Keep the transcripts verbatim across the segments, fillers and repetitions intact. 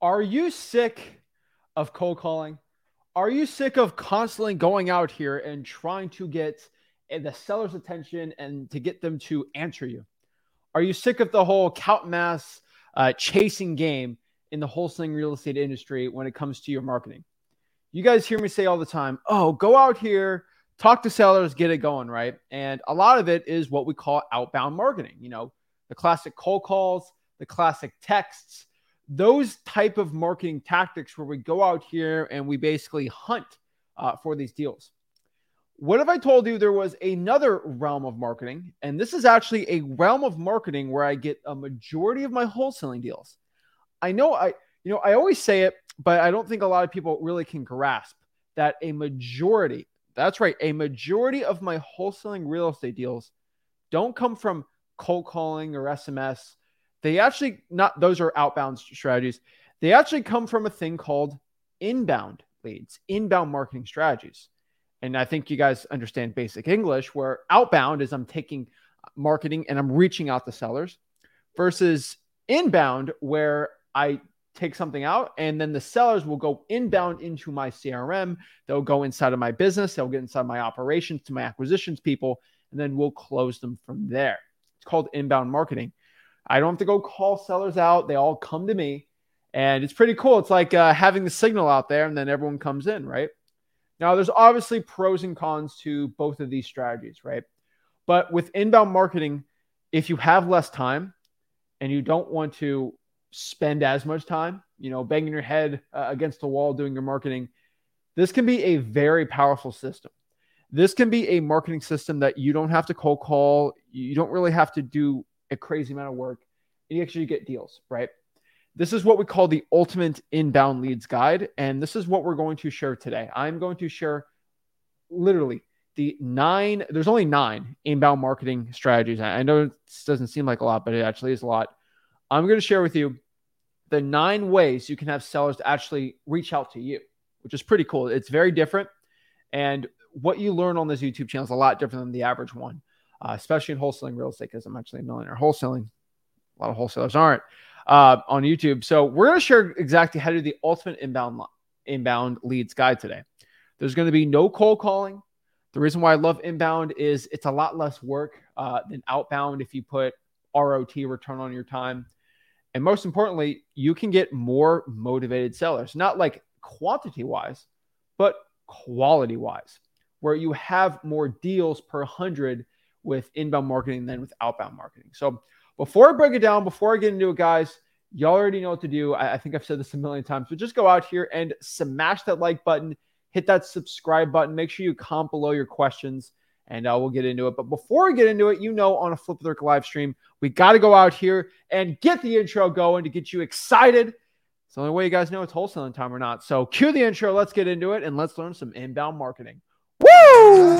Are you sick of cold calling? Are you sick of constantly going out here and trying to get the seller's attention and to get them to answer you? Are you sick of the whole count mass uh, chasing game in the wholesaling real estate industry when it comes to your marketing? You guys hear me say all the time, oh, go out here, talk to sellers, get it going, right? And a lot of it is what we call outbound marketing. You know, the classic cold calls, the classic texts, those type of marketing tactics where we go out here and we basically hunt uh, for these deals. What if I told you there was another realm of marketing? And this is actually a realm of marketing where I get a majority of my wholesaling deals. I know I, you know, I always say it, but I don't think a lot of people really can grasp that a majority, that's right, a majority of my wholesaling real estate deals don't come from cold calling or S M S. They actually not, those are outbound strategies. They actually come from a thing called inbound leads, inbound marketing strategies. And I think you guys understand basic English, where outbound is I'm taking marketing and I'm reaching out to sellers, versus inbound, where I take something out and then the sellers will go inbound into my C R M. They'll go inside of my business. They'll get inside my operations to my acquisitions people, and then we'll close them from there. It's called inbound marketing. I don't have to go call sellers out. They all come to me, and it's pretty cool. It's like uh, having the signal out there and then everyone comes in, right? Now, there's obviously pros and cons to both of these strategies, right? But with inbound marketing, if you have less time and you don't want to spend as much time, you know, banging your head uh, against the wall doing your marketing, this can be a very powerful system. This can be a marketing system that you don't have to cold call. You don't really have to do a crazy amount of work, and you actually get deals, right? This is what we call the ultimate inbound leads guide. And this is what we're going to share today. I'm going to share literally the nine, there's only nine inbound marketing strategies. I know it doesn't seem like a lot, but it actually is a lot. I'm going to share with you the nine ways you can have sellers to actually reach out to you, which is pretty cool. It's very different. And what you learn on this YouTube channel is a lot different than the average one, uh, especially in wholesaling real estate, because I'm actually a millionaire wholesaling. A lot of wholesalers aren't uh, on YouTube. So we're going to share exactly how to do the ultimate inbound, inbound leads guide today. There's going to be no cold calling. The reason why I love inbound is it's a lot less work uh, than outbound if you put R O T, return on your time. And most importantly, you can get more motivated sellers, not like quantity wise, but quality wise, where you have more deals per hundred with inbound marketing than with outbound marketing. So before I break it down, before I get into it, guys, you already know what to do. I, I think I've said this a million times, but just go out here and smash that like button, hit that subscribe button. Make sure you comment below your questions, and uh, we'll get into it. But before we get into it, you know, on a Flip With Rick live stream, we got to go out here and get the intro going to get you excited. It's the only way you guys know it's wholesaling time or not. So cue the intro. Let's get into it, and let's learn some inbound marketing. Woo!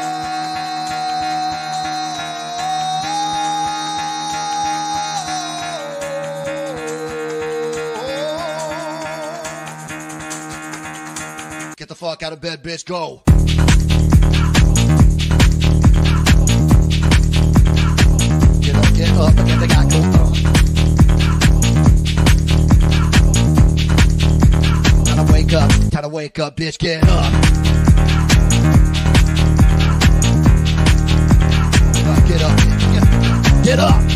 Get the fuck out of bed, bitch. Go. Get up, get up, and get the guy go. Gotta wake up, gotta wake up, bitch. Get up. Get up, get up, get up.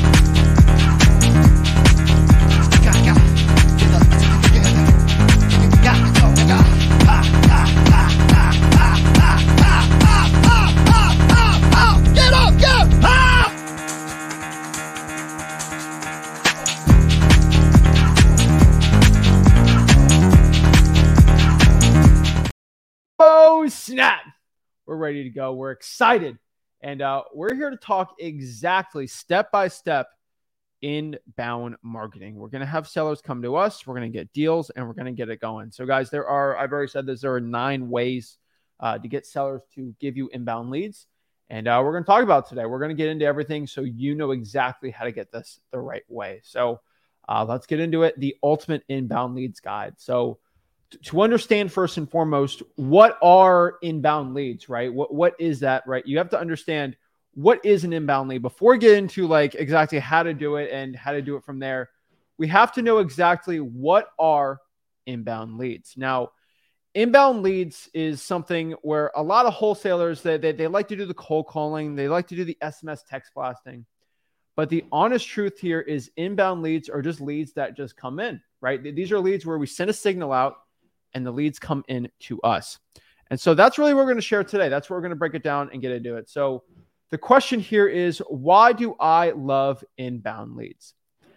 Snap. We're ready to go. We're excited. And uh, we're here to talk exactly step by step inbound marketing. We're going to have sellers come to us. We're going to get deals and we're going to get it going. So guys, there are, I've already said this, there are nine ways uh, to get sellers to give you inbound leads. And uh, we're going to talk about today. We're going to get into everything so you know exactly how to get this the right way. So uh, let's get into it. The ultimate inbound leads guide. So to understand first and foremost, what are inbound leads, right? What What is that, right? You have to understand what is an inbound lead before we get into like exactly how to do it and how to do it from there. we have to know exactly what are inbound leads. Now, inbound leads is something where a lot of wholesalers, they, they, they like to do the cold calling. They like to do the S M S text blasting. But the honest truth here is inbound leads are just leads that just come in, right? These are leads where we send a signal out and the leads come in to us. And so that's really what we're going to share today. That's where we're going to break it down and get into it. So the question here is, why do I love inbound leads?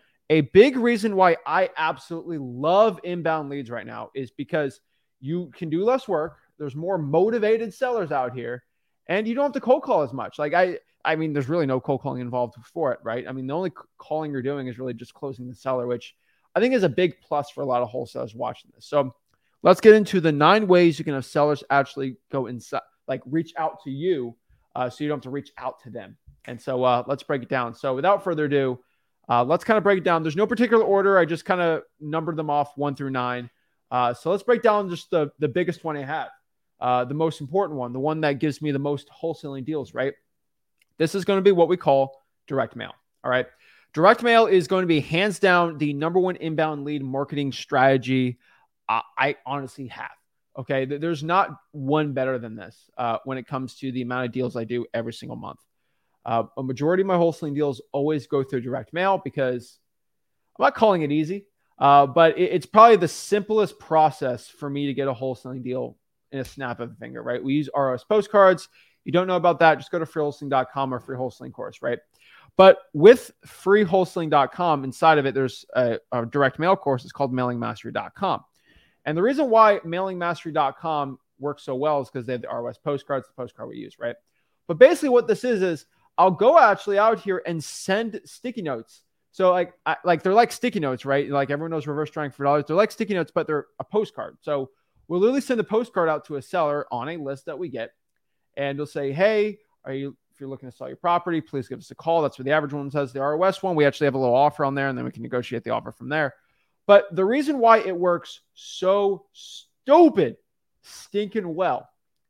A big reason why I absolutely love inbound leads right now is because you can do less work. There's more motivated sellers out here, and you don't have to cold call as much. Like I, I mean, there's really no cold calling involved for it, right? I mean, the only calling you're doing is really just closing the seller, which I think is a big plus for a lot of wholesalers watching this. So let's get into the nine ways you can have sellers actually go inside, like reach out to you, uh, so you don't have to reach out to them. And so uh, let's break it down. So without further ado, uh, let's kind of break it down. There's no particular order. I just kind of numbered them off one through nine. Uh, so let's break down just the, the biggest one I have, uh, the most important one, the one that gives me the most wholesaling deals, right? This is going to be what we call direct mail. All right. Direct mail is going to be hands down the number one inbound lead marketing strategy uh, I honestly have. Okay. There's not one better than this uh, when it comes to the amount of deals I do every single month. Uh, a majority of my wholesaling deals always go through direct mail because I'm not calling it easy, uh, but it, it's probably the simplest process for me to get a wholesaling deal in a snap of a finger, right? We use R O S postcards. You don't know about that, just go to free wholesaling dot com or free wholesaling course, right? But with free wholesaling dot com, inside of it, there's a, a direct mail course. It's called mailing mastery dot com. And the reason why mailing mastery dot com works so well is because they have the R O S postcards, the postcard we use, right? But basically what this is, is I'll go actually out here and send sticky notes. So like, I, like they're like sticky notes, right? Like everyone knows reverse trying for dollars. They're like sticky notes, but they're a postcard. So we'll literally send a postcard out to a seller on a list that we get. And they'll say, hey, are you, if you're looking to sell your property, please give us a call. That's what the average one says. The R O S one, we actually have a little offer on there, and then we can negotiate the offer from there. But the reason why it works so stupid, stinking well,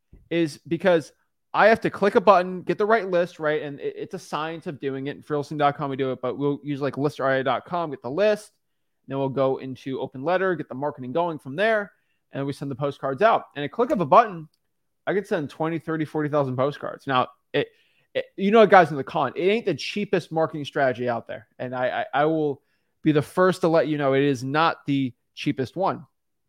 is because I have to click a button, get the right list, right? And it, it's a science of doing it. In free wholesaling dot com, we do it, but we'll use like list R I A dot com, get the list. Then we'll go into open letter, get the marketing going from there, and we send the postcards out. And a click of a button, I could send twenty, thirty, forty thousand postcards. Now, it, it, you know, guys in the con, it ain't the cheapest marketing strategy out there. And I, I, I will be the first to let you know it is not the cheapest one.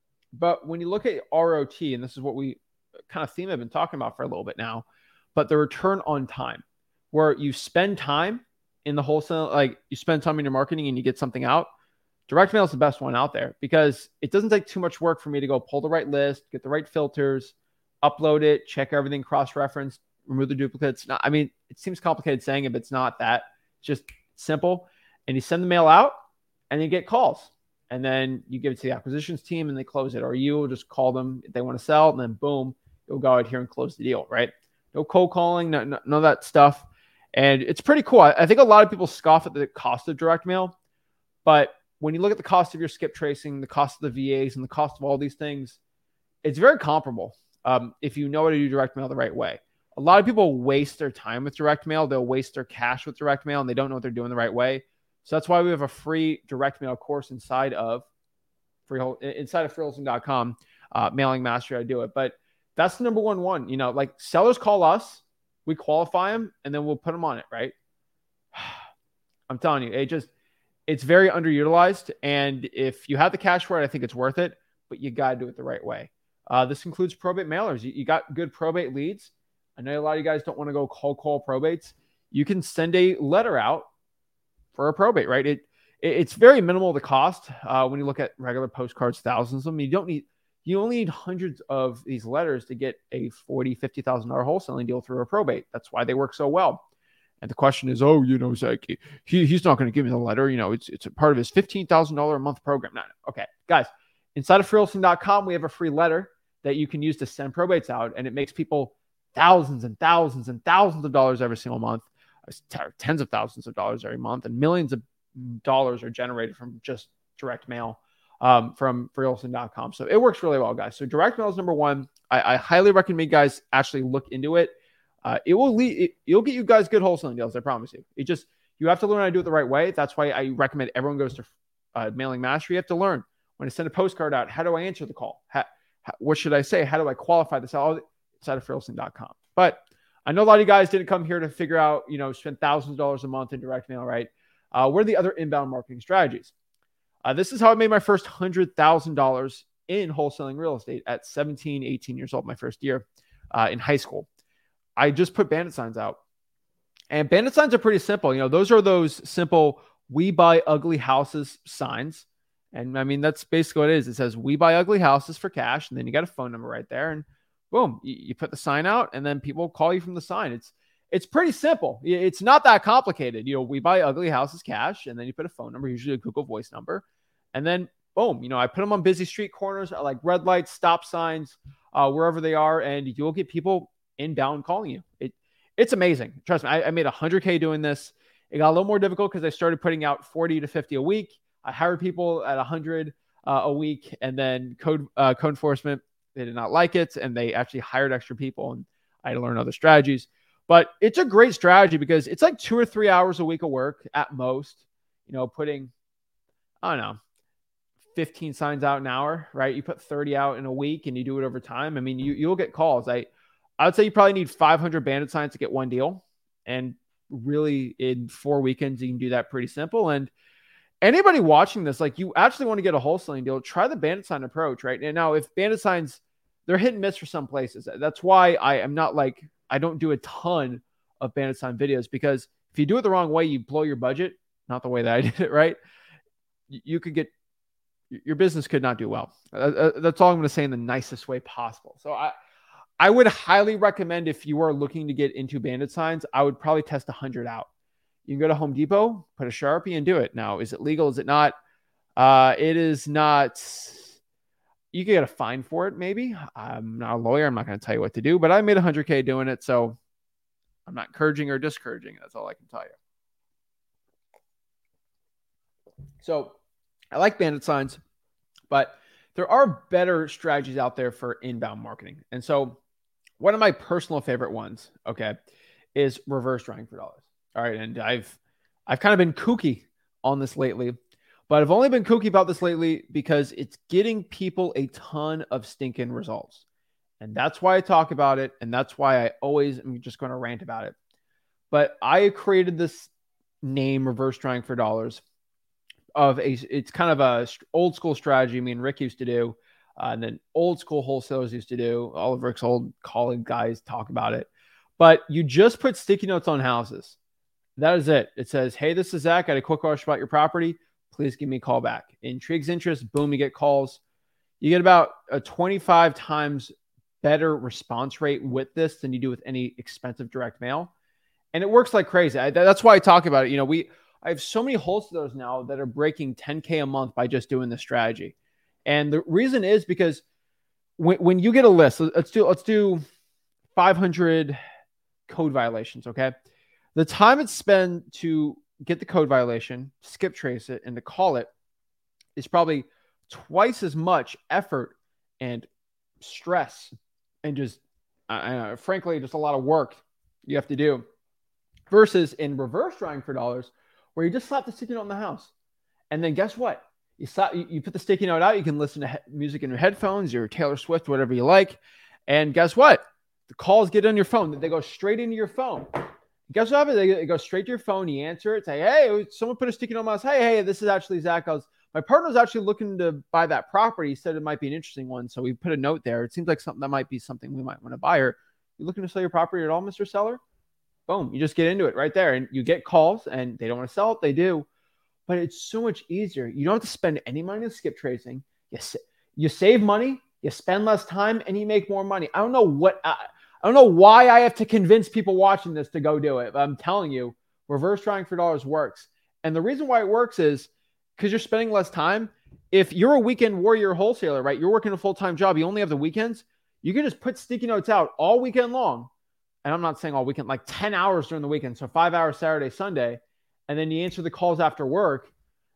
But when you look at R O T, and this is what we kind of theme I've been talking about for a little bit now, but the return on time, where you spend time in the wholesale, like you spend time in your marketing and you get something out. Direct mail is the best one out there because it doesn't take too much work for me to go pull the right list, get the right filters, upload it, check everything, cross-reference, remove the duplicates. Not, I mean, it seems complicated saying it, but it's not that. It's just simple. And you send the mail out and you get calls. And then you give it to the acquisitions team and they close it. Or you will just call them if they want to sell. And then boom, you'll go out here and close the deal, right? No cold calling, no, no, none of that stuff. And it's pretty cool. I, I think a lot of people scoff at the cost of direct mail. But when you look at the cost of your skip tracing, the cost of the V As, and the cost of all these things, it's very comparable. Um, if you know how to do direct mail the right way. A lot of people waste their time with direct mail. They'll waste their cash with direct mail and they don't know what they're doing the right way. So that's why we have a free direct mail course inside of free inside of free wholesaling dot com, uh, mailing mastery, I do it. But that's the number one one, you know, like sellers call us, we qualify them, and then we'll put them on it. Right. I'm telling you, it just, it's very underutilized. And if you have the cash for it, I think it's worth it, but you got to do it the right way. Uh, this includes probate mailers. You, you got good probate leads. I know a lot of you guys don't want to go cold call probates. You can send a letter out for a probate, right? It, it it's very minimal the cost. Uh, when you look at regular postcards, thousands of them, you don't need, you only need hundreds of these letters to get a forty thousand dollars, fifty thousand dollars wholesaling deal through a probate. That's why they work so well. And the question is, oh, you know, Zach, he, he's not going to give me the letter. You know, it's it's a part of his fifteen thousand dollars a month program. No, no. Okay, guys, inside of free wholesaling dot com, we have a free letter that you can use to send probates out, and it makes people thousands and thousands and thousands of dollars every single month, tens of thousands of dollars every month, and millions of dollars are generated from just direct mail um, from free wholesaling dot com. So it works really well, guys. So direct mail is number one. I, I highly recommend guys actually look into it. Uh, it will lead, it, it'll get you guys good wholesaling deals. I promise you. It just, you have to learn how to do it the right way. That's why I recommend everyone goes to uh, mailing master, you have to learn when to send a postcard out. How do I answer the call? How, how, what should I say? How do I qualify this? All inside of fearlessly dot com. But I know a lot of you guys didn't come here to figure out, you know, spend thousands of dollars a month in direct mail, right? Uh, what are the other inbound marketing strategies? Uh, this is how I made my first one hundred thousand dollars in wholesaling real estate at seventeen, eighteen years old, my first year uh, in high school. I just put bandit signs out. And bandit signs are pretty simple. You know, those are those simple, we buy ugly houses signs. And I mean, that's basically what it is. It says, we buy ugly houses for cash. And then you got a phone number right there. And boom, you, you put the sign out and then people call you from the sign. It's it's pretty simple. It's not that complicated. You know, we buy ugly houses cash. And then you put a phone number, usually a Google Voice number. And then boom, you know, I put them on busy street corners, like red lights, stop signs, uh, wherever they are. And you'll get people inbound calling you. It It's amazing. Trust me, I, I made one hundred K doing this. It got a little more difficult because I started putting out forty to fifty a week. I hired people at one hundred uh, a week, and then code uh, code enforcement, they did not like it, and they actually hired extra people, and I had to learn other strategies. But it's a great strategy because it's like two or three hours a week of work at most. You know, putting, I don't know, fifteen signs out an hour, right? You put thirty out in a week, and you do it over time. I mean, you you'll get calls. I I would say you probably need five hundred bandit signs to get one deal. And really in four weekends, you can do that pretty simple. And anybody watching this, like you actually want to get a wholesaling deal, try the bandit sign approach, right? And now if bandit signs, they're hit and miss for some places. That's why I am not like, I don't do a ton of bandit sign videos, because if you do it the wrong way, you blow your budget, not the way that I did it, right? You could get, your business could not do well. That's all I'm going to say in the nicest way possible. So I, I would highly recommend, if you are looking to get into bandit signs, I would probably test one hundred out. You can go to Home Depot, put a Sharpie and do it. Now, is it legal? Is it not? Uh, it is not. You can get a fine for it, maybe. I'm not a lawyer. I'm not going to tell you what to do, but I made one hundred K doing it, so I'm not encouraging or discouraging. That's all I can tell you. So I like bandit signs, but there are better strategies out there for inbound marketing. And so one of my personal favorite ones, okay, is reverse drawing for dollars. All right. And I've, I've kind of been kooky on this lately, but I've only been kooky about this lately because it's getting people a ton of stinking results. And that's why I talk about it. And that's why I always am just going to rant about it. But I created this name, reverse drawing for dollars, of a, it's kind of a old school strategy me and Rick used to do. Uh, and then old school wholesalers used to do. All of Rick's old colleague guys talk about it. But you just put sticky notes on houses. That is it. It says, hey, this is Zach. I had a quick question about your property. Please give me a call back. Intrigues interest. Boom, you get calls. You get about a twenty-five times better response rate with this than you do with any expensive direct mail. And it works like crazy. I, that's why I talk about it. You know, we I have so many wholesalers now that are breaking ten K a month by just doing this strategy. And the reason is because when, when you get a list, let's do, let's do five hundred code violations. Okay. The time it's spent to get the code violation, skip trace it, and to call it is probably twice as much effort and stress and just, uh, frankly, just a lot of work you have to do versus in reverse drawing for dollars, where you just slap the sticky note on the house. And then guess what? You, slap, you, you put the sticky note out. You can listen to he- music in your headphones, your Taylor Swift, whatever you like. And guess what? The calls get on your phone. They go straight into your phone. Guess what happens? They, they go straight to your phone. You answer it. Say, hey, someone put a sticky note on my house. Hey, hey, this is actually Zach. I was, my partner's actually looking to buy that property. He said it might be an interesting one. So we put a note there. It seems like something that might be something we might want to buy. Or you looking to sell your property at all, Mister Seller? Boom. You just get into it right there. And you get calls, and they don't want to sell it. They do. But it's so much easier. You don't have to spend any money on skip tracing. You, you save money, you spend less time, and you make more money. I don't know what, I, I don't know why I have to convince people watching this to go do it. But I'm telling you, reverse drawing for dollars works. And the reason why it works is because you're spending less time. If you're a weekend warrior wholesaler, right? You're working a full-time job. You only have the weekends. You can just put sticky notes out all weekend long. And I'm not saying all weekend, like ten hours during the weekend. So five hours Saturday, Sunday. And then you answer the calls after work,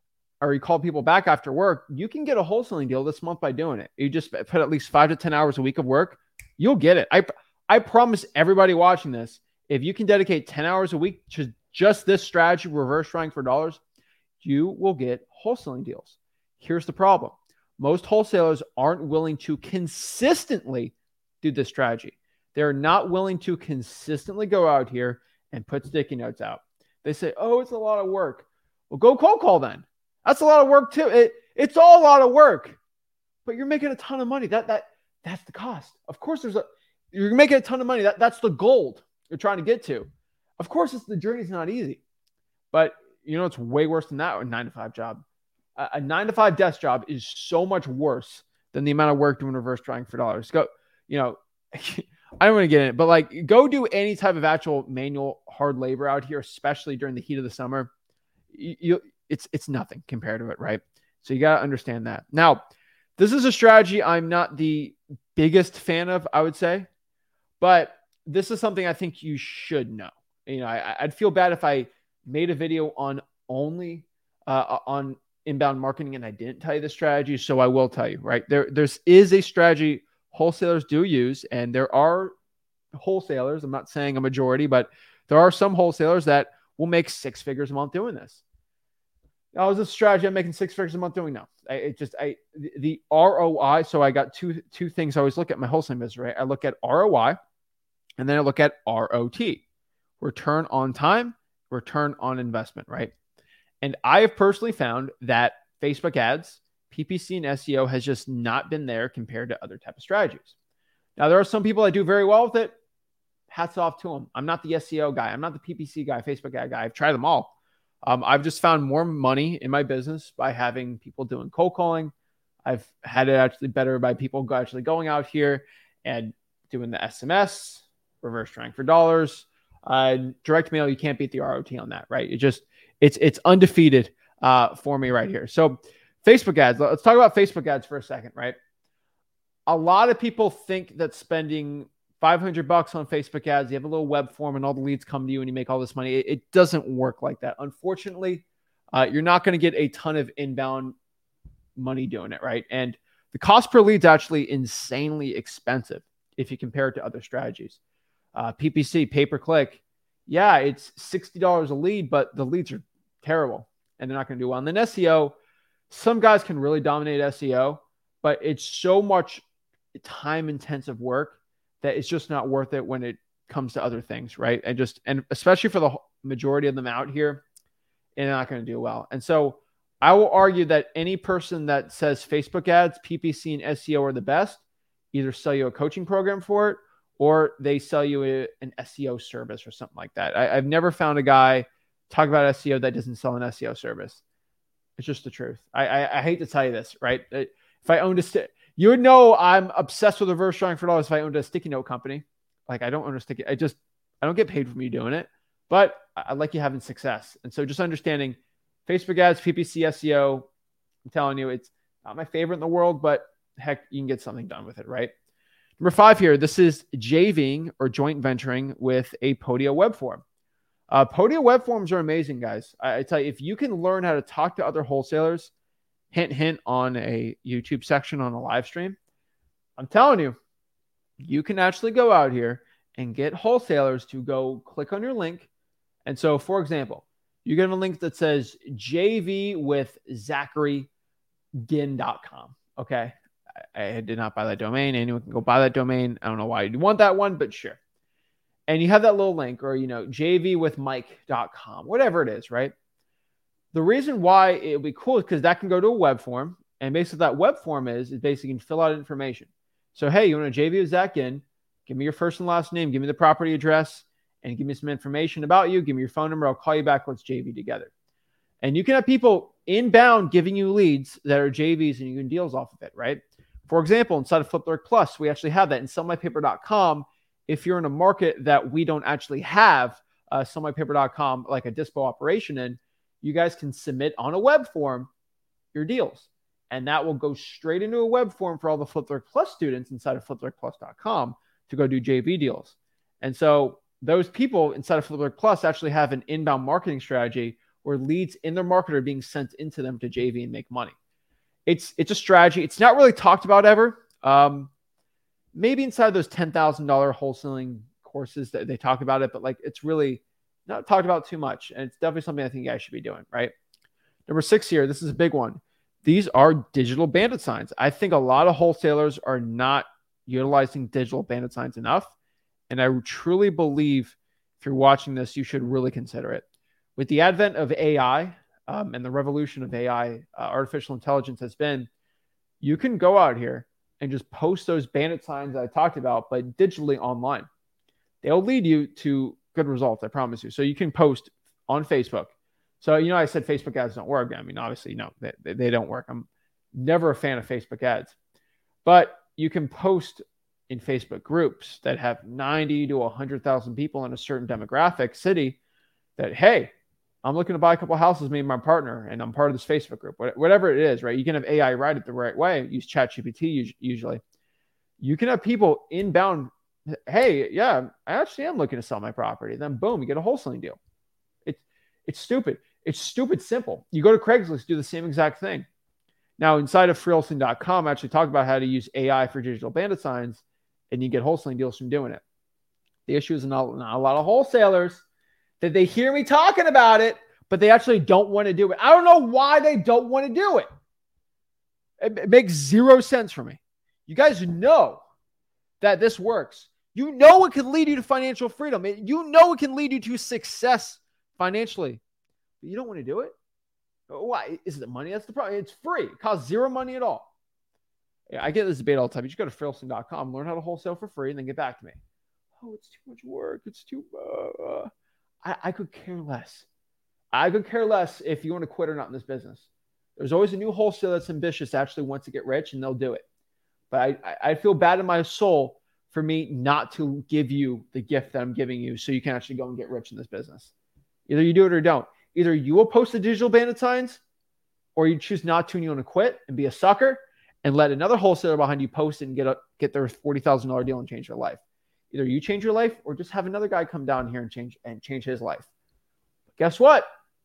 or you call people back after work. You can get a wholesaling deal this month by doing it. You just put at least five to ten hours a week of work. You'll get it. I, I promise everybody watching this, if you can dedicate ten hours a week to just this strategy, reverse drawing for dollars, you will get wholesaling deals. Here's the problem. Most wholesalers aren't willing to consistently do this strategy. They're not willing to consistently go out here and put sticky notes out. They say, oh, it's a lot of work. Well, go cold call then. That's a lot of work too. It, it's all a lot of work, but you're making a ton of money. That, that, that's the cost. Of course, there's a, you're making a ton of money. That, that's the gold you're trying to get to. Of course, it's, the journey's not easy, but you know, it's way worse than that. A nine to five job, a, a nine to five desk job is so much worse than the amount of work doing reverse trying for dollars. Go, you know, I don't want to get in it, but like go do any type of actual manual hard labor out here, especially during the heat of the summer. You, you it's, it's nothing compared to it. Right. So you got to understand that. Now, this is a strategy I'm not the biggest fan of, I would say, but this is something I think you should know. You know, I, I'd feel bad if I made a video on only uh, on inbound marketing and I didn't tell you the strategy. So I will tell you, right? There, there's is a strategy wholesalers do use, and there are wholesalers, I'm not saying a majority, but there are some wholesalers that will make six figures a month doing this. Now, is this strategy I'm making six figures a month doing? No, I, it just, I, the, the R O I. So I got two, two things I always look at my wholesaling business, right? I look at R O I and then I look at R O T, return on time, return on investment, right? And I have personally found that Facebook ads, P P C, and S E O has just not been there compared to other type of strategies. Now, there are some people that do very well with it. Hats off to them. I'm not the S E O guy. I'm not the P P C guy, Facebook ad guy. I've tried them all. Um, I've just found more money in my business by having people doing cold calling. I've had it actually better by people actually going out here and doing the S M S, reverse trying for dollars, uh, direct mail. You can't beat the R O T on that, right? It just, it's, it's undefeated uh, for me right here. So Facebook ads, let's talk about Facebook ads for a second, right? A lot of people think that spending five hundred bucks on Facebook ads, you have a little web form and all the leads come to you and you make all this money. It, it doesn't work like that. Unfortunately, uh, you're not going to get a ton of inbound money doing it, right? And the cost per lead is actually insanely expensive if you compare it to other strategies. Uh, P P C, pay-per-click, yeah, it's sixty dollars a lead, but the leads are terrible and they're not going to do well. And then S E O, some guys can really dominate S E O, but it's so much time-intensive work that it's just not worth it when it comes to other things, right? And just, and especially for the majority of them out here, they're not going to do well. And so I will argue that any person that says Facebook ads, P P C, and S E O are the best, either sell you a coaching program for it, or they sell you a, an S E O service or something like that. I, I've never found a guy talk about S E O that doesn't sell an S E O service. It's just the truth. I, I, I hate to tell you this, right? If I owned a, st- you would know I'm obsessed with reverse trying for dollars if I owned a sticky note company. Like I don't own a sticky, I just, I don't get paid for me doing it, but I, I like you having success. And so just understanding Facebook ads, P P C, S E O, I'm telling you, it's not my favorite in the world, but heck, you can get something done with it, right? Number five here, this is JVing or joint venturing with a Podio web form. Uh, Podio web forms are amazing, guys. I, I tell you, if you can learn how to talk to other wholesalers, hint, hint on a YouTube section on a live stream, I'm telling you, you can actually go out here and get wholesalers to go click on your link. And so, for example, you get a link that says J V with Zachary Ginn dot com. Okay. I did not buy that domain. Anyone can go buy that domain. I don't know why you want that one, but sure. And you have that little link, or, you know, J V with Mike dot com, whatever it is, right? The reason why it would be cool is because that can go to a web form. And basically that web form is, is basically you can fill out information. So, hey, you want to J V with Zach Ginn? Give me your first and last name. Give me the property address and give me some information about you. Give me your phone number. I'll call you back. Let's J V together. And you can have people inbound giving you leads that are J Vs and you can deals off of it, right? For example, inside of FlipWork Plus, we actually have that in sell my paper dot com. If you're in a market that we don't actually have uh, sell my paper dot com, like a dispo operation in, you guys can submit on a web form your deals. And that will go straight into a web form for all the FlipWork Plus students inside of flipwork plus dot com to go do J V deals. And so those people inside of FlipWork Plus actually have an inbound marketing strategy where leads in their market are being sent into them to J V and make money. It's it's a strategy. It's not really talked about ever. Um, maybe inside those ten thousand dollars wholesaling courses that they talk about it, but like it's really not talked about too much. And it's definitely something I think you guys should be doing, right? Number six here, this is a big one. These are digital bandit signs. I think a lot of wholesalers are not utilizing digital bandit signs enough. And I truly believe if you're watching this, you should really consider it. With the advent of A I um, and the revolution of A I, uh, artificial intelligence has been, you can go out here and just post those bandit signs that I talked about, but digitally online. They'll lead you to good results, I promise you. So you can post on Facebook. So, you know, I said Facebook ads don't work. I mean, obviously, no, they, they don't work. I'm never a fan of Facebook ads. But you can post in Facebook groups that have ninety to one hundred thousand people in a certain demographic city that, hey, I'm looking to buy a couple of houses, me and my partner, and I'm part of this Facebook group. Whatever it is, right? You can have A I write it the right way. Use ChatGPT usually. You can have people inbound, hey, yeah, I actually am looking to sell my property. Then boom, you get a wholesaling deal. It's it's stupid. It's stupid simple. You go to Craigslist, do the same exact thing. Now, inside of free wholesaling dot com, I actually talk about how to use A I for digital bandit signs, and you get wholesaling deals from doing it. The issue is not, not a lot of wholesalers that they hear me talking about it, but they actually don't want to do it. I don't know why they don't want to do it. It, it makes zero sense for me. You guys know that this works. You know it can lead you to financial freedom. It, you know it can lead you to success financially. But you don't want to do it? Why? Is it money? That's the problem. It's free. It costs zero money at all. Yeah, I get this debate all the time. You just go to free wholesaling dot com, learn how to wholesale for free, and then get back to me. Oh, it's too much work. It's too... Uh, I, I could care less. I could care less if you want to quit or not in this business. There's always a new wholesaler that's ambitious, actually wants to get rich, and they'll do it. But I, I feel bad in my soul for me not to give you the gift that I'm giving you so you can actually go and get rich in this business. Either you do it or don't. Either you will post the digital bandit signs, or you choose not to and you want to quit and be a sucker and let another wholesaler behind you post it and get a, get their forty thousand dollars deal and change their life. Either you change your life or just have another guy come down here and change and change his life. But guess what?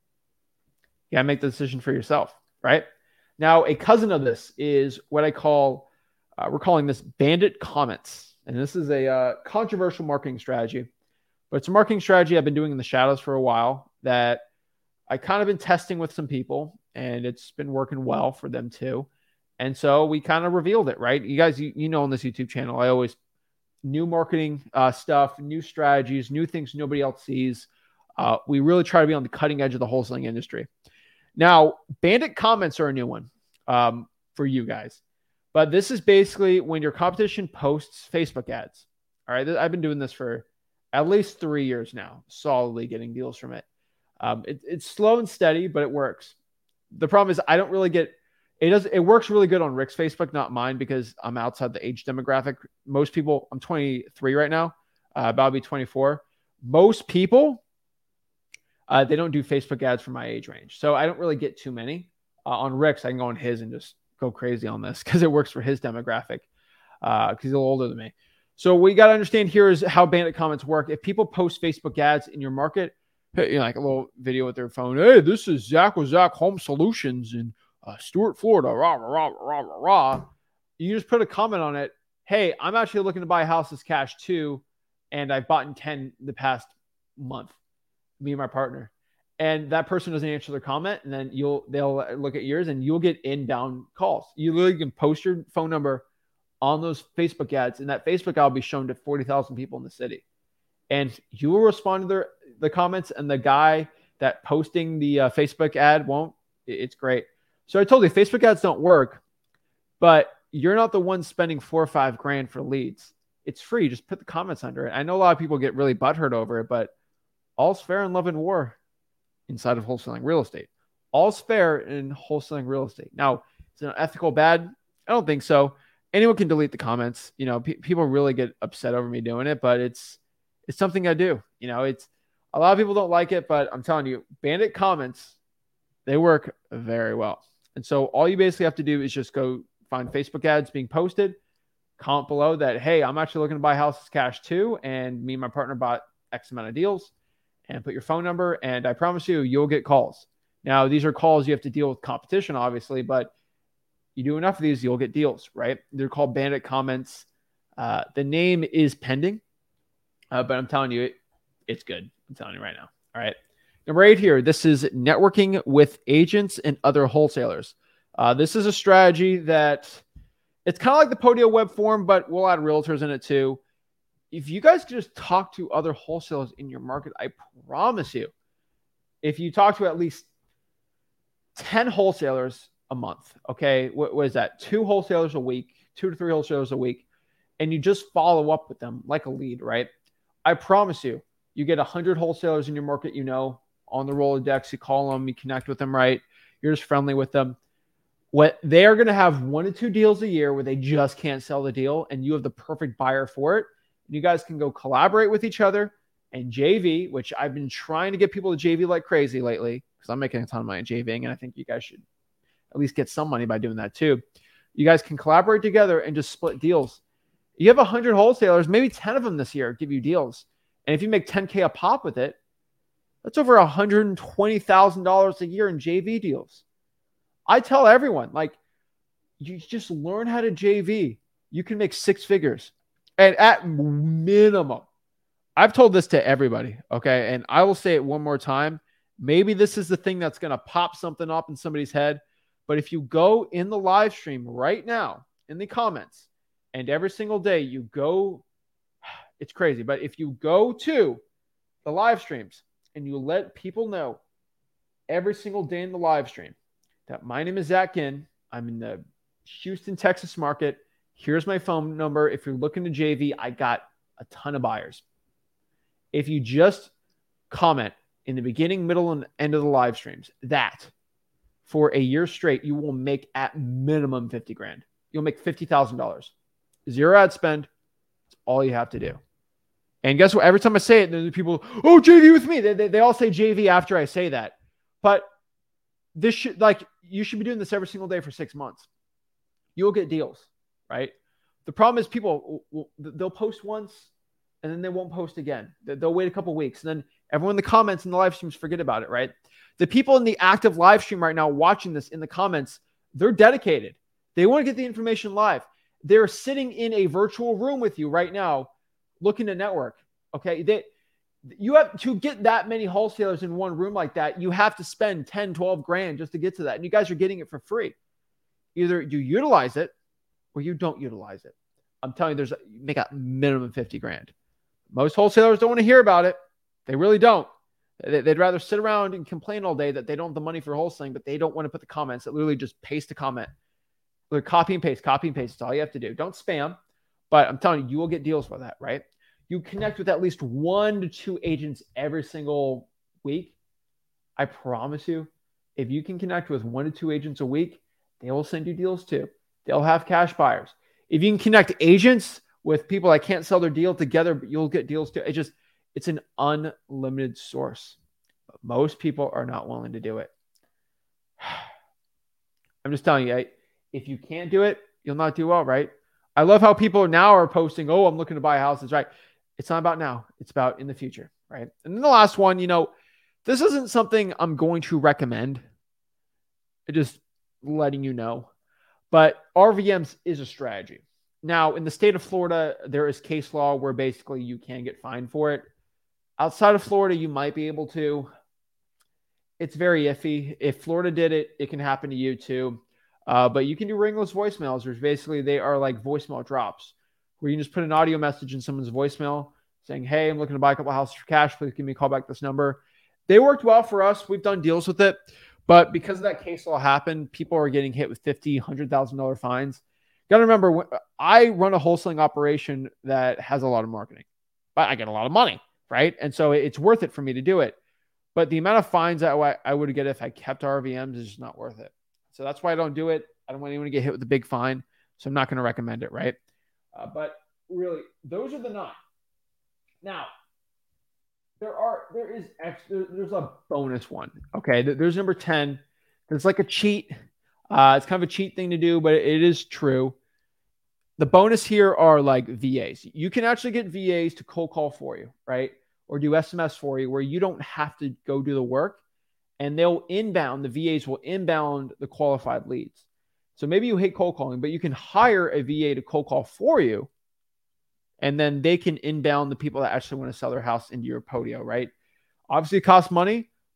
You gotta make the decision for yourself, right? Now, a cousin of this is what I call, uh, we're calling this bandit comments. And this is a uh, controversial marketing strategy, but it's a marketing strategy I've been doing in the shadows for a while that I kind of been testing with some people, and it's been working well for them too. And so we kind of revealed it, right? You guys, you, you know, on this YouTube channel, I always new marketing uh, stuff, new strategies, new things nobody else sees. Uh, we really try to be on the cutting edge of the wholesaling industry. Now, bandit comments are a new one um, for you guys. But this is basically when your competition posts Facebook ads. All right. I've been doing this for at least three years now, solidly getting deals from it. Um, it it's slow and steady, but it works. The problem is I don't really get it. Does it works really good on Rick's Facebook, not mine, because I'm outside the age demographic. Most people, I'm twenty-three right now, uh, about to be twenty-four. Most people, uh, they don't do Facebook ads for my age range. So I don't really get too many. Uh, on Rick's, I can go on his and just go crazy on this because it works for his demographic because uh, he's a little older than me. So what you got to understand here is how bandit comments work. If people post Facebook ads in your market, you know, like a little video with their phone, hey, this is Zach with Zach Home Solutions in uh, Stuart, Florida, rah, rah, rah, rah, rah, rah. You just put a comment on it. Hey, I'm actually looking to buy houses cash too, and I've bought in ten the past month, me and my partner. And that person doesn't answer their comment, and then you'll they'll look at yours, and you'll get inbound calls. You literally can post your phone number on those Facebook ads, and that Facebook ad will be shown to forty thousand people in the city. And you will respond to their the comments, and the guy that posting the uh, Facebook ad won't. It's great. So I told you, Facebook ads don't work, but you're not the one spending four or five grand for leads. It's free. Just put the comments under it. I know a lot of people get really butthurt over it, but all's fair in love and war inside of wholesaling real estate. All's fair in wholesaling real estate. Now, is it ethical bad? I don't think so. Anyone can delete the comments. You know, pe- people really get upset over me doing it, but it's it's something I do. You know, it's a lot of people don't like it, but I'm telling you, bandit comments, they work very well. And so all you basically have to do is just go find Facebook ads being posted, comment below that, hey, I'm actually looking to buy houses cash too, and me and my partner bought X amount of deals, and put your phone number, and I promise you, you'll get calls. Now, these are calls you have to deal with competition, obviously, but you do enough of these, you'll get deals, right? They're called bandit comments. Uh, the name is pending, uh, but I'm telling you, it, it's good. I'm telling you right now. All right. Number eight here, this is networking with agents and other wholesalers. Uh, this is a strategy that it's kind of like the Podio web form, but we'll add realtors in it too. If you guys just talk to other wholesalers in your market, I promise you, if you talk to at least ten wholesalers a month, okay, what, what is that? Two wholesalers a week, two to three wholesalers a week, and you just follow up with them like a lead, right? I promise you, you get one hundred wholesalers in your market, you know, on the Rolodex, you call them, you connect with them, right? You're just friendly with them. What they are going to have one to two deals a year where they just can't sell the deal, and you have the perfect buyer for it. And you guys can go collaborate with each other and J V, which I've been trying to get people to J V like crazy lately because I'm making a ton of money JVing, and I think you guys should at least get some money by doing that too. You guys can collaborate together and just split deals. You have one hundred wholesalers, maybe ten of them this year give you deals. And if you make ten K a pop with it, that's over one hundred twenty thousand dollars a year in J V deals. I tell everyone, like, you just learn how to J V. You can make six figures. And at minimum, I've told this to everybody, okay? And I will say it one more time. Maybe this is the thing that's going to pop something up in somebody's head. But if you go in the live stream right now, in the comments, and every single day you go, it's crazy. But if you go to the live streams and you let people know every single day in the live stream that my name is Zach Ginn, I'm in the Houston, Texas market. Here's my phone number. If you're looking to J V, I got a ton of buyers. If you just comment in the beginning, middle, and end of the live streams that for a year straight, you will make at minimum fifty grand. You'll make fifty thousand dollars. Zero ad spend. That's all you have to do. And guess what? Every time I say it, there's people, oh, J V with me. They, they, they all say J V after I say that. But this should, like, you should be doing this every single day for six months. You'll get deals, right? The problem is people, they'll post once and then they won't post again. They'll wait a couple weeks. And then everyone in the comments in the live streams forget about it, right? The people in the active live stream right now watching this in the comments, they're dedicated. They want to get the information live. They're sitting in a virtual room with you right now looking to network, okay? They, you have to get that many wholesalers in one room like that. You have to spend ten, twelve grand just to get to that. And you guys are getting it for free. Either you utilize it or you don't utilize it. I'm telling you, there's a, you make a minimum fifty grand. Most wholesalers don't want to hear about it. They really don't. They'd rather sit around and complain all day that they don't have the money for wholesaling, but they don't want to put the comments that literally just paste a comment. Like copy and paste, copy and paste. That's all you have to do. Don't spam. But I'm telling you, you will get deals for that, right? You connect with at least one to two agents every single week. I promise you, if you can connect with one to two agents a week, they will send you deals too. They'll have cash buyers. If you can connect agents with people that can't sell their deal together, but you'll get deals too. It just, it's an unlimited source. But most people are not willing to do it. I'm just telling you, if you can't do it, you'll not do well, right? I love how people now are posting, oh, I'm looking to buy houses, right? It's not about now. It's about in the future, right? And then the last one, you know, this isn't something I'm going to recommend. I'm just letting you know. But R V Ms is a strategy. Now, in the state of Florida, there is case law where basically you can get fined for it. Outside of Florida, you might be able to. It's very iffy. If Florida did it, it can happen to you too. Uh, but you can do ringless voicemails, which basically they are like voicemail drops, where you can just put an audio message in someone's voicemail saying, hey, I'm looking to buy a couple houses for cash. Please give me a call back this number. They worked well for us. We've done deals with it. But because of that case law happened, people are getting hit with fifty thousand dollars, one hundred thousand dollars fines. Got to remember, I run a wholesaling operation that has a lot of marketing, but I get a lot of money, right? And so it's worth it for me to do it. But the amount of fines that I would get if I kept R V Ms is just not worth it. So that's why I don't do it. I don't want anyone to get hit with a big fine. So I'm not going to recommend it, right? Uh, but really, those are the nine. Now, there are, there is, extra, there's a bonus one. Okay. There's number ten. There's like a cheat. Uh, it's kind of a cheat thing to do, but it is true. The bonus here are like V As. You can actually get V As to cold call for you, right? Or do S M S for you where you don't have to go do the work. And they'll inbound, the V As will inbound the qualified leads. So maybe you hate cold calling, but you can hire a V A to cold call for you. And then they can inbound the people that actually want to sell their house into your Podio, right? Obviously, it costs money,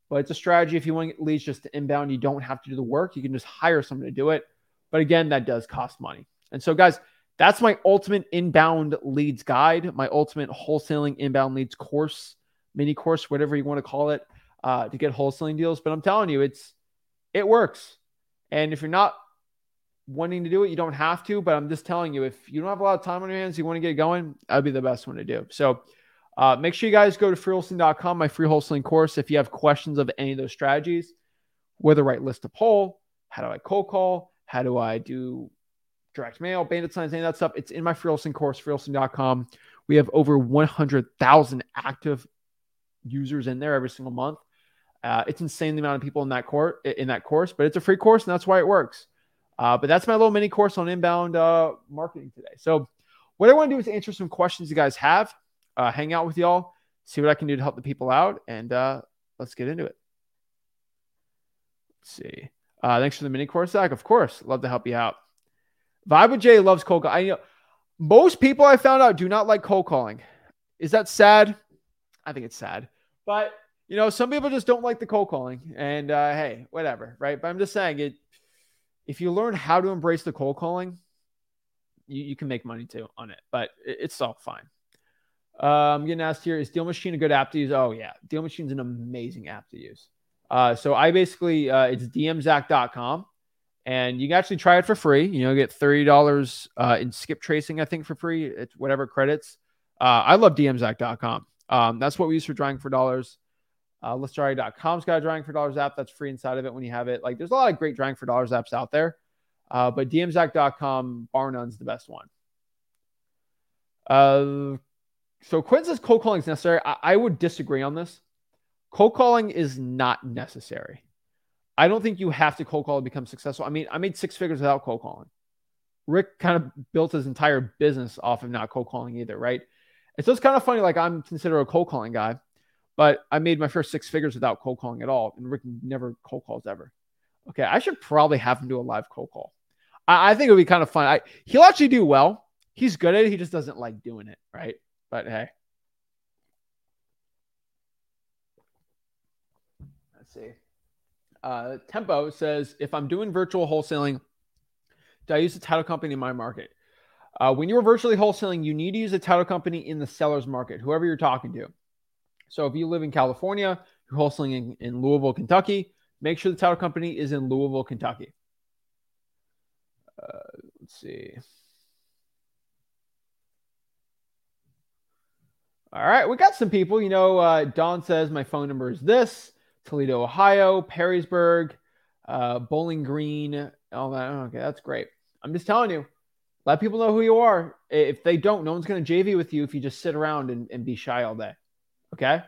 but it's a strategy. If you want leads just to inbound, you don't have to do the work. You can just hire someone to do it. But again, that does cost money. And so, guys, that's my ultimate inbound leads guide, my ultimate wholesaling inbound leads course, mini course, whatever you want to call it, uh, to get wholesaling deals. But I'm telling you, it's it works. And if you're not wanting to do it, you don't have to. But I'm just telling you, if you don't have a lot of time on your hands, you want to get it going, that'd be the best one to do. So uh, make sure you guys go to free wholesaling dot com, my free wholesaling course. If you have questions of any of those strategies, whether right list to poll, how do I cold call, how do I do direct mail, bandit signs, any of that stuff, it's in my free wholesaling course, free wholesaling dot com. We have over one hundred thousand active users in there every single month. Uh, it's insane the amount of people in that course, in that course, but it's a free course, and that's why it works. Uh, but that's my little mini course on inbound uh, marketing today. So what I want to do is answer some questions you guys have, uh, hang out with y'all, see what I can do to help the people out, and uh, let's get into it. Let's see. Uh, thanks for the mini course, Zach. Of course, love to help you out. Vibe with Jay loves cold calling. I know most people I found out do not like cold calling. Is that sad? I think it's sad. But, you know, some people just don't like the cold calling. And, uh, hey, whatever, right? But I'm just saying, it. if you learn how to embrace the cold calling, you, you can make money too on it. But it, it's all fine. Uh, I'm getting asked here, is Deal Machine a good app to use? Oh, yeah. Deal Machine's an amazing app to use. Uh, so I basically, uh, it's d m zack dot com. And you can actually try it for free. You know, get thirty dollars uh, in skip tracing, I think, for free. It's whatever credits. Uh, I love d m zack dot com. Um, that's what we use for drawing for dollars. Uh, list drawing dot com's got a drawing for dollars app that's free inside of it when you have it. Like, there's a lot of great drawing for dollars apps out there. Uh, but d m zack dot com, bar none, is the best one. Uh, so Quinn says cold calling is necessary. I, I would disagree on this. Cold calling is not necessary. I don't think you have to cold call to become successful. I mean, I made six figures without cold calling. Rick kind of built his entire business off of not cold calling either, right? And so it's kind of funny, like I'm considered a cold calling guy, but I made my first six figures without cold calling at all. And Rick never cold calls ever. Okay, I should probably have him do a live cold call. I, I think it would be kind of fun. I, he'll actually do well. He's good at it. He just doesn't like doing it, right? But hey. Let's see. Uh, Tempo says, if I'm doing virtual wholesaling, do I use a title company in my market? Uh, when you're virtually wholesaling, you need to use a title company in the seller's market, whoever you're talking to. So if you live in California, you're wholesaling in, in Louisville, Kentucky, make sure the title company is in Louisville, Kentucky. Uh, let's see. All right, we got some people. You know, uh, Don says, my phone number is this. Toledo, Ohio, Perrysburg, uh, Bowling Green, all that. Okay, that's great. I'm just telling you, let people know who you are. If they don't, no one's going to J V with you if you just sit around and, and be shy all day. Okay?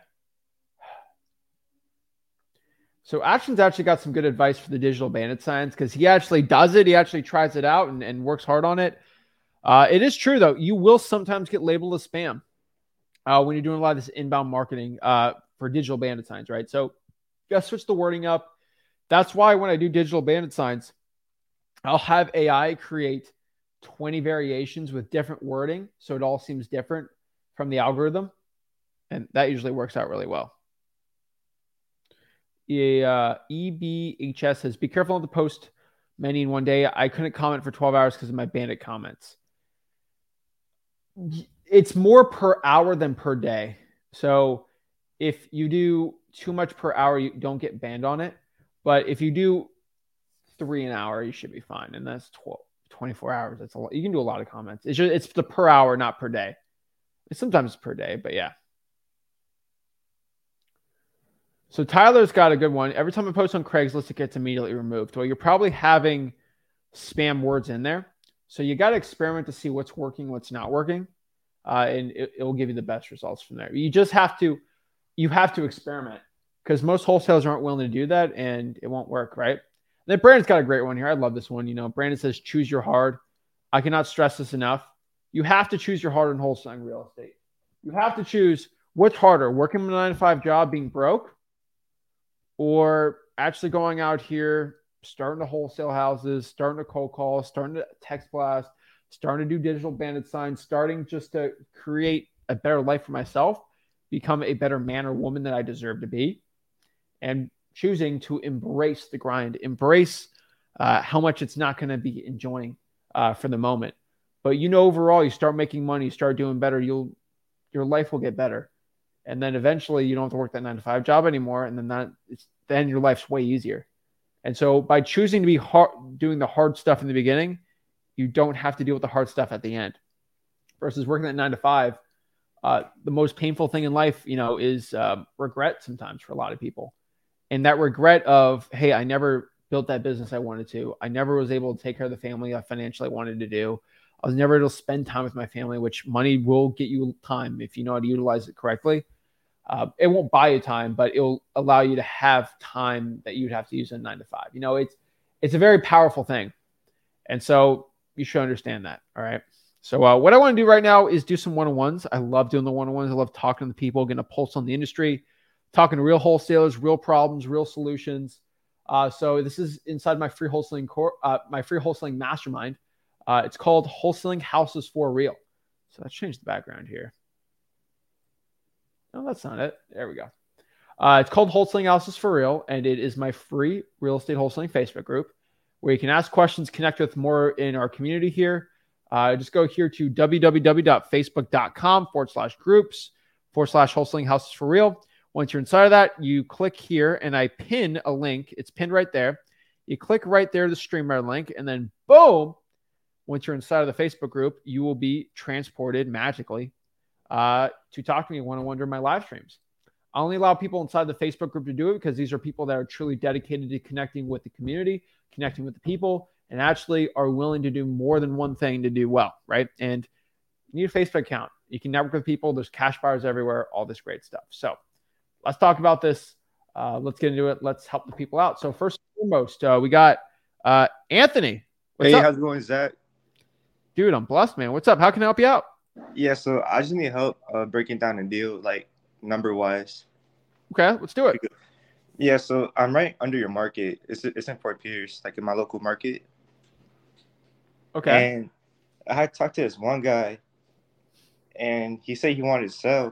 So Action's actually got some good advice for the digital bandit signs because he actually does it. He actually tries it out and, and works hard on it. Uh, it is true, though. You will sometimes get labeled as spam uh, when you're doing a lot of this inbound marketing uh, for digital bandit signs, right? So you got to switch the wording up. That's why when I do digital bandit signs, I'll have A I create twenty variations with different wording. So it all seems different from the algorithm. And that usually works out really well. Uh, E B H S says, be careful not to post many in one day. I couldn't comment for twelve hours because of my bandit comments. It's more per hour than per day. So if you do too much per hour, you don't get banned on it. But if you do three an hour, you should be fine. And that's twelve, twenty-four hours. That's a lot. You can do a lot of comments. It's just, it's the per hour, not per day. Sometimes it's per day, but yeah. So Tyler's got a good one. Every time I post on Craigslist, it gets immediately removed. Well, you're probably having spam words in there. So you got to experiment to see what's working, what's not working. Uh, and it, it will give you the best results from there. You just have to, you have to experiment because most wholesalers aren't willing to do that and it won't work, right? And then Brandon's got a great one here. I love this one. You know, Brandon says, choose your hard. I cannot stress this enough. You have to choose your hard in wholesaling real estate. You have to choose what's harder, working a nine to five job, being broke, or actually going out here, starting to wholesale houses, starting to cold call, starting to text blast, starting to do digital bandit signs, starting just to create a better life for myself, become a better man or woman that I deserve to be. and choosing to embrace the grind, embrace uh, how much it's not going to be enjoying uh, for the moment. But you know, overall, you start making money, you start doing better, you'll your life will get better, and then eventually you don't have to work that nine to five job anymore, and then that it's, then your life's way easier. And so by choosing to be hard, doing the hard stuff in the beginning, you don't have to deal with the hard stuff at the end. Versus working that nine to five, uh, the most painful thing in life, you know, is uh, regret sometimes for a lot of people. And that regret of, hey, I never built that business I wanted to. I never was able to take care of the family I financially wanted to do. I was never able to spend time with my family, which money will get you time if you know how to utilize it correctly. Uh, it won't buy you time, but it'll allow you to have time that you'd have to use in nine to five. You know, it's it's a very powerful thing. And so you should understand that. All right. So uh, what I want to do right now is do some one-on-ones. I love doing the one-on-ones. I love talking to people, getting a pulse on the industry, talking to real wholesalers, real problems, real solutions. Uh, so this is inside my free wholesaling core, uh, my free wholesaling mastermind. Uh, it's called Wholesaling Houses for Real. So let's change the background here. No, that's not it. There we go. Uh, it's called Wholesaling Houses for Real, and it is my free real estate wholesaling Facebook group where you can ask questions, connect with more in our community here. Uh, just go here to www.facebook.com forward slash groups forward slash wholesaling houses for real. Once you're inside of that, you click here and I pin a link. It's pinned right there. You click right there, the StreamYard link, and then boom, once you're inside of the Facebook group, you will be transported magically uh, to talk to me one-on-one during my live streams. I only allow people inside the Facebook group to do it because these are people that are truly dedicated to connecting with the community, connecting with the people, and actually are willing to do more than one thing to do well, right? And you need a Facebook account. You can network with people. There's cash bars everywhere, all this great stuff. So let's talk about this. Uh, let's get into it. Let's help the people out. So first and foremost, uh, we got uh, Anthony. What's hey, up? how's it going, Zach? Dude, I'm blessed, man. What's up? How can I help you out? Yeah, so I just need help uh, breaking down the deal, like number-wise. Okay, let's do it. Yeah, so I'm right under your market. It's it's in Fort Pierce, like in my local market. Okay. And I had talked to this one guy, and he said he wanted to sell.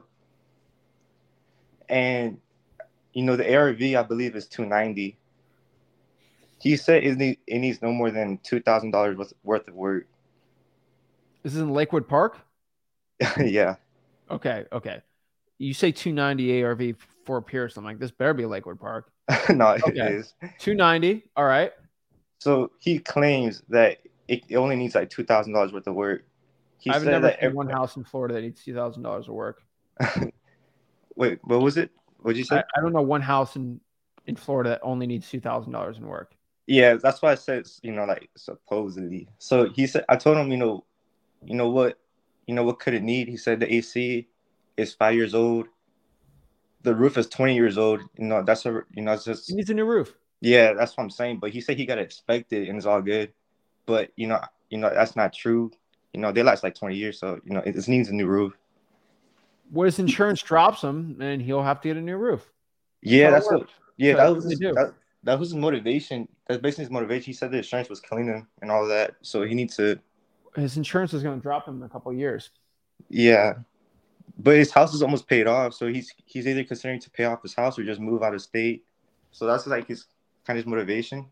And, you know, the A R V, I believe, is two ninety. He said it needs, it needs no more than two thousand dollars worth of work. This is in Lakewood Park? Yeah. Okay, okay. You say two ninety A R V for Pierce. I'm like, this better be Lakewood Park. No, it okay. is. two ninety. All right. So he claims that it, it only needs like two thousand dollars worth of work. He I've said never that seen every... one house in Florida that needs two thousand dollars of work. Wait, what was it? What did you say? I, I don't know one house in, in Florida that only needs two thousand dollars in work. Yeah, that's why I said, you know, like supposedly. So he said, I told him, you know, you know what, you know what could it need? He said the A C is five years old. The roof is twenty years old. You know, that's a, you know, it's just. He needs a new roof. Yeah, that's what I'm saying. But he said he got to expect it and it's all good. But, you know, you know, that's not true. You know, they last like twenty years. So, you know, it, it needs a new roof. What his insurance drops him and he'll have to get a new roof. Yeah, that's what, yeah, so that that's was, what his, they do. that, that was his motivation. That's basically his motivation. He said the insurance was killing him and all that. So he needs to. His insurance is going to drop him in a couple of years. Yeah. But his house is almost paid off. So he's he's either considering to pay off his house or just move out of state. So that's like his kind of his motivation.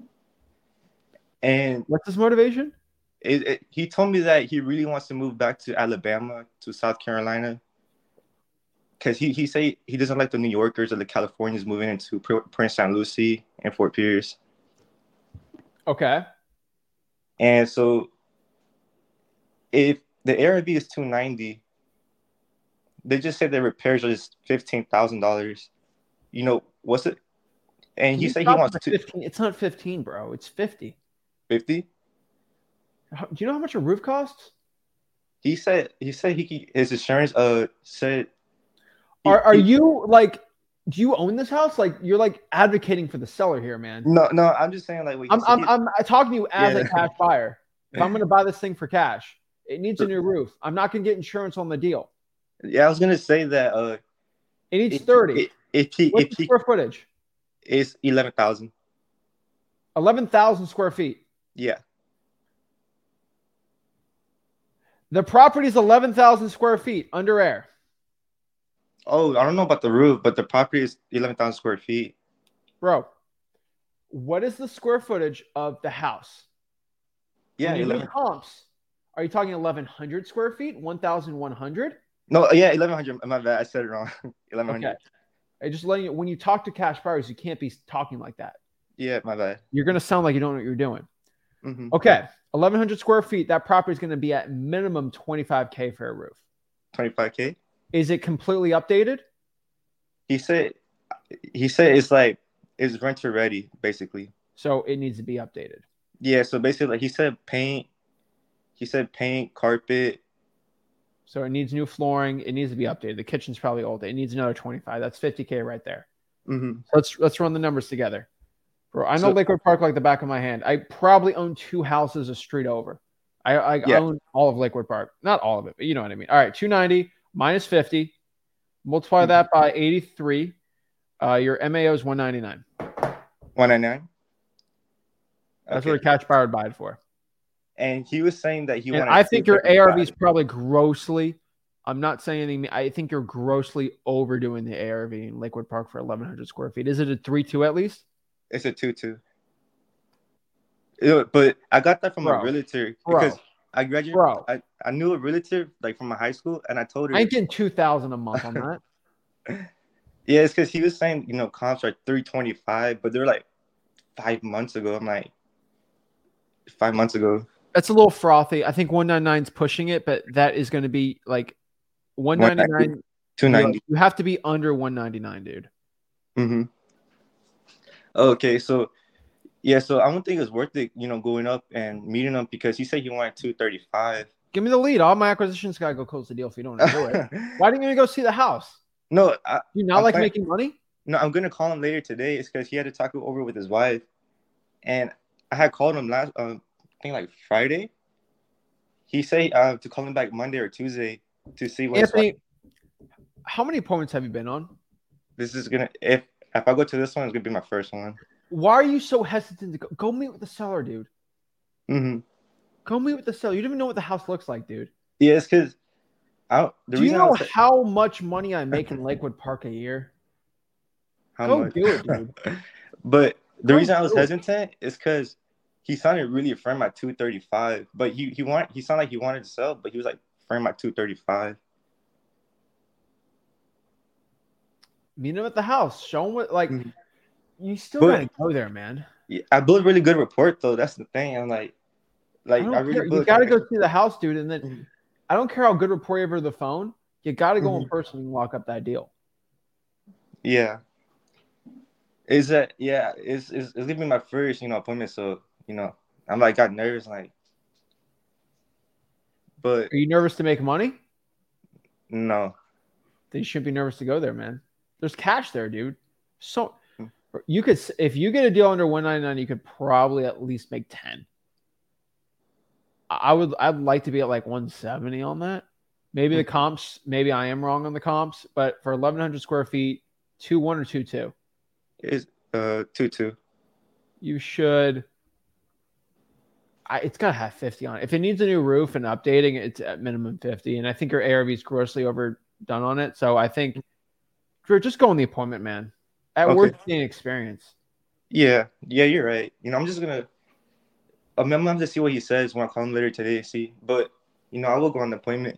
And what's his motivation? It, it, he told me that he really wants to move back to Alabama, to South Carolina. Because he, he say he doesn't like the New Yorkers or the Californians moving into Prince Saint Lucie and Fort Pierce. Okay. And so if the A R V is two ninety, they just said the repairs are just fifteen thousand dollars. You know, what's it? And he said he wants to. fifteen. It's not fifteen, bro. It's fifty. fifty? Do you know how much a roof costs? He said he said he his insurance uh said. He, are are he, you like? Do you own this house? Like you're like advocating for the seller here, man. No, no. I'm just saying like. Wait, I'm I'm, I'm I'm talking to you as yeah. a cash buyer. If I'm going to buy this thing for cash, it needs a new roof. I'm not going to get insurance on the deal. Yeah, I was gonna say that. Uh, it needs thirty. If he, What's if the he, square footage? It's eleven thousand. Eleven thousand square feet. Yeah. The property is eleven thousand square feet under air. Oh, I don't know about the roof, but the property is eleven thousand square feet. Bro, what is the square footage of the house? Yeah, When you do eleven. comps, are you talking eleven hundred square feet, one thousand one hundred? No, yeah, eleven hundred. My bad, I said it wrong. eleven hundred. Okay. I just letting you, when you talk to cash buyers, you can't be talking like that. Yeah, my bad. You're going to sound like you don't know what you're doing. Mm-hmm. Okay. eleven hundred square feet. That property is going to be at minimum twenty-five K for a roof. twenty-five K. Is it completely updated? He said, he said it's like it's renter ready, basically. So it needs to be updated. Yeah, so basically, like he said, paint. He said paint, carpet. So it needs new flooring. It needs to be updated. The kitchen's probably old. It needs another twenty-five. That's fifty K right there. Mm-hmm. So let's let's run the numbers together. Bro, I know So- Lakewood Park like the back of my hand. I probably own two houses a street over. I, I Yeah. own all of Lakewood Park. Not all of it, but you know what I mean. All right, two ninety minus fifty. Multiply Mm-hmm. that by eighty-three. Uh, your M A O is one ninety-nine. one ninety-nine. That's Okay. what a cash buyer would buy it for. And he was saying that he And wanted. I think your A R V is two thirty-five. probably grossly. I'm not saying anything. I think you're grossly overdoing the A R V in Lakewood Park for eleven hundred square feet. Is it a three two at least? It's a two two. Ew, but I got that from Bro. a realtor Bro. because I graduated. Bro. I, I knew a realtor like from my high school, and I told her. I ain't getting two thousand a month on that. Yeah, it's because he was saying, you know, comps are three twenty-five, but they're like five months ago. I'm like, five months ago. That's a little frothy. I think one ninety-nine is pushing it, but that is going to be like one ninety-nine. two ninety. You have to be under one ninety-nine, dude. Mm-hmm. Okay, so yeah, so I don't think it's worth it, you know, going up and meeting him because he said he wanted two thirty-five. Give me the lead. All my acquisitions got to go close the deal if you don't want to do it. Why didn't you even go see the house? No, I, You not I'm like plan- making money? no, I'm gonna call him later today. It's because he had to talk it over with his wife, and I had called him last, um, I think like Friday. He said uh, to call him back Monday or Tuesday to see what. Anthony, how many appointments have you been on? This is gonna if if I go to this one, it's gonna be my first one. Why are you so hesitant to go? Go meet with the seller, dude. Mm-hmm. Go meet with the seller. You don't even know what the house looks like, dude. Yeah, it's because I. The Do you reason I know was, how much money I make in Lakewood Park a year? how Go much? do it, dude. But the Go reason I was do it. hesitant is because he sounded really firm at two thirty-five, but he he want he sounded like he wanted to sell, but he was like firm at two thirty-five. Meet him at the house. Show him what, like, Mhm. you still But- gotta go there, man. Yeah, I built a really good report though. That's the thing. I'm like, like I I, don't really care. You built. gotta go see the house, dude. And then Mhm. I don't care how good rapport you have over the phone. You gotta go in Mhm. person and lock up that deal. Yeah. Is that yeah? It's it's, it's gonna be my first you know appointment, so you know I'm like got nervous like, but Are you nervous to make money? no. Then you shouldn't be nervous to go there, man. There's cash there, dude. So Hmm. you could, if you get a deal under one ninety-nine, you could probably at least make ten. I would, I'd like to be at like one seventy on that. Maybe the Hmm. comps, maybe I am wrong on the comps, but for eleven hundred square feet, two one or two two, It's uh two two. you should. I, it's gotta have fifty on it. If it needs a new roof and updating, it's at minimum fifty. And I think your A R V is grossly overdone on it. So I think Drew, just go on the appointment, man. At Okay. worst, gain experience. Yeah, yeah, you're right. You know, I'm just gonna. I'm gonna have to see what he says when I call him later today. See, but you know, I will go on the appointment.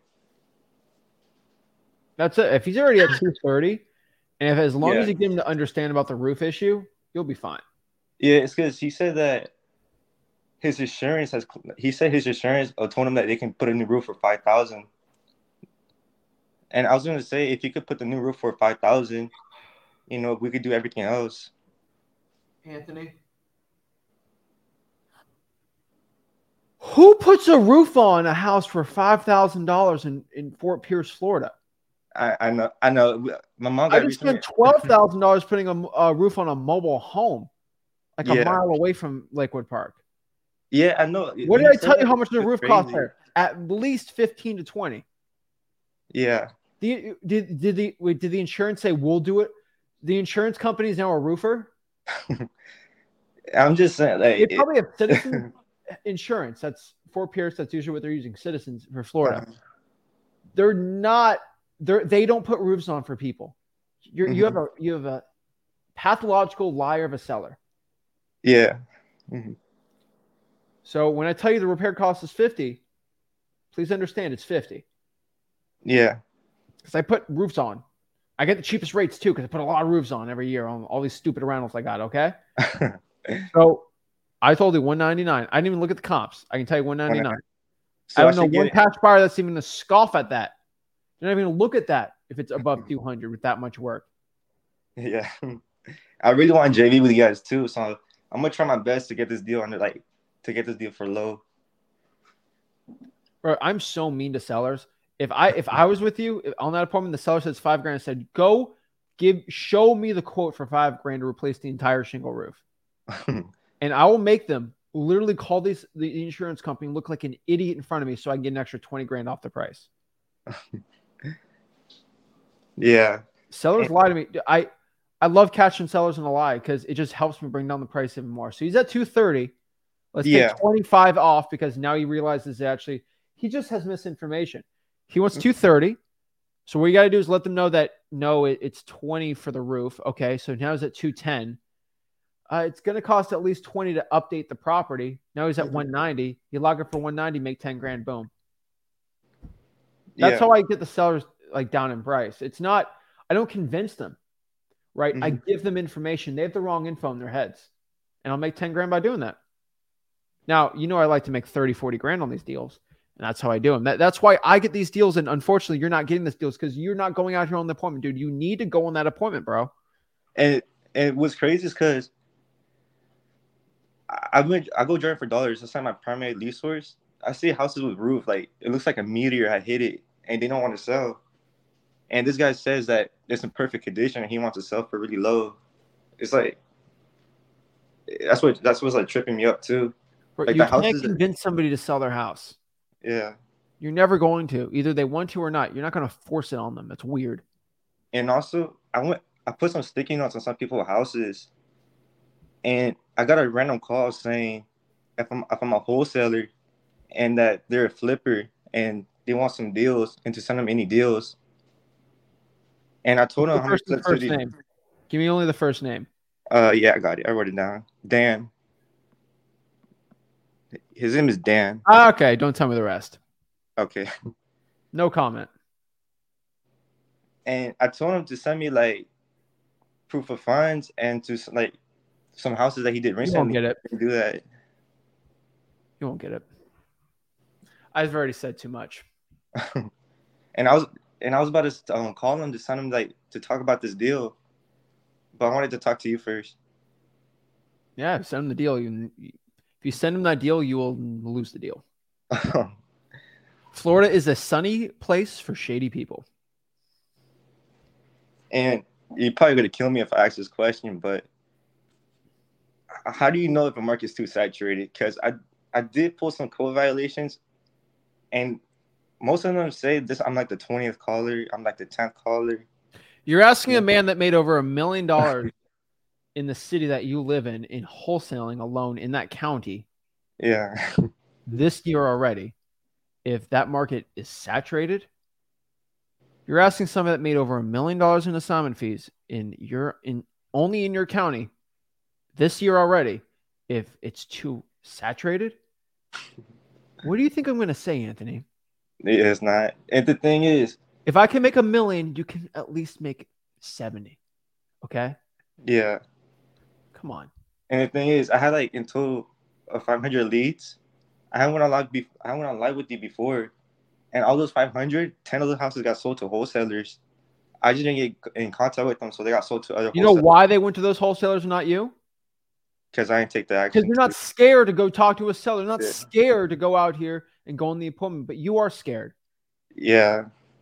That's it. If he's already at two thirty, and if as long Yeah. as you get him to understand about the roof issue, you'll be fine. Yeah, it's because he said that his insurance has. He said his insurance uh, told him that they can put a new roof for five thousand. And I was gonna say if you could put the new roof for five thousand, you know, we could do everything else. Anthony, who puts a roof on a house for five thousand dollars in in Fort Pierce, Florida? I, I know, I know. My mom I got just recently. spent twelve thousand dollars putting a, a roof on a mobile home, like a Yeah. mile away from Lakewood Park. Yeah, I know. What When did I said tell you? that, How much the it's roof cost crazy. there? At least fifteen to twenty. Yeah. Did did did the wait, did the insurance say we'll do it? The insurance company is now a roofer. I'm just saying, like, They it- probably have Citizens Insurance. That's Fort Pierce. That's usually what they're using. Citizens for Florida. Uh-huh. They're not. They're they don't put roofs on for people. You're you have a you have a pathological liar of a seller. Yeah. Mm-hmm. So when I tell you the repair cost is fifty, please understand it's fifty. Yeah. Because I put roofs on. I get the cheapest rates too because I put a lot of roofs on every year on all these stupid rentals I got, okay? So I told you one ninety-nine. I didn't even look at the comps. I can tell you one ninety-nine. So I don't I know one cash buyer that's even going to scoff at that. They're not even going to look at that if it's above two hundred with that much work. Yeah. I really want J V with you guys too, so I'm going to try my best to get this deal under like to get this deal for low. Bro, I'm so mean to sellers. If I if I was with you on that appointment, the seller says five grand. I said, go give show me the quote for five grand to replace the entire shingle roof, and I will make them literally call these the insurance company look like an idiot in front of me so I can get an extra twenty grand off the price. Yeah, sellers lie to me. I I love catching sellers in a lie because it just helps me bring down the price even more. So he's at two thirty. Let's yeah. take twenty-five off because now he realizes actually he just has misinformation. He wants two thirty. So what you got to do is let them know that, no, it, it's twenty for the roof. Okay, so now he's at two ten. Uh, it's going to cost at least twenty to update the property. Now he's at one ninety. You log it for one ninety, make ten grand, boom. That's yeah. how I get the sellers like down in price. It's not, I don't convince them, right? Mm-hmm. I give them information. They have the wrong info in their heads. And I'll make ten grand by doing that. Now, you know I like to make thirty, forty grand on these deals. And that's how I do them. That, that's why I get these deals. And unfortunately, you're not getting these deals because you're not going out here on the appointment, dude. You need to go on that appointment, bro. And and what's crazy is because I went, I go driving for dollars. That's like my primary lead source. I see houses with roof. Like, it looks like a meteor had hit it, and they don't want to sell. And this guy says that it's in perfect condition, and he wants to sell for really low. It's like, that's what that's what's like tripping me up, too. Like you the can't convince somebody to sell their house. Yeah. You're never going to. Either they want to or not. You're not going to force it on them. That's weird. And also, I went. I put some sticky notes on some people's houses, and I got a random call saying if I'm if I'm a wholesaler and that they're a flipper and they want some deals and to send them any deals. And I told them first, the first name. Give me only the first name. Uh, yeah, I got it. I wrote it down. Dan. His name is Dan. Ah, okay, don't tell me the rest. Okay. No comment. And I told him to send me like proof of funds and to like some houses that he did recently. You won't get it. Do that. You won't get it. I've already said too much. and I was and I was about to um, call him to send him like to talk about this deal, but I wanted to talk to you first. Yeah, send him the deal. You, if you send him that deal, you will lose the deal. Florida is a sunny place for shady people. And you're probably going to kill me if I ask this question, but how do you know if a market's too saturated? Because I, I did pull some code violations, and most of them say this. I'm like the twentieth caller. I'm like the tenth caller. You're asking a man that made over a million dollars in the city that you live in, in wholesaling alone in that county. Yeah. This year already, if that market is saturated, you're asking someone that made over a million dollars in assignment fees in your in only in your county this year already, if it's too saturated. What do you think I'm going to say, Anthony? It's not. And the thing is, if I can make a million, you can at least make seventy. Okay? Yeah. Come on. And the thing is, I had like in total of five hundred leads. I went on live. Be- I went on live with you before, and all those five hundred, ten of the houses got sold to wholesalers. I just didn't get in contact with them, so they got sold to other. You know why they went to those wholesalers and not you? Because I didn't take the action. Because you're not scared to go talk to a seller. You're not yeah. scared to go out here and go on the appointment, but you are scared. Yeah.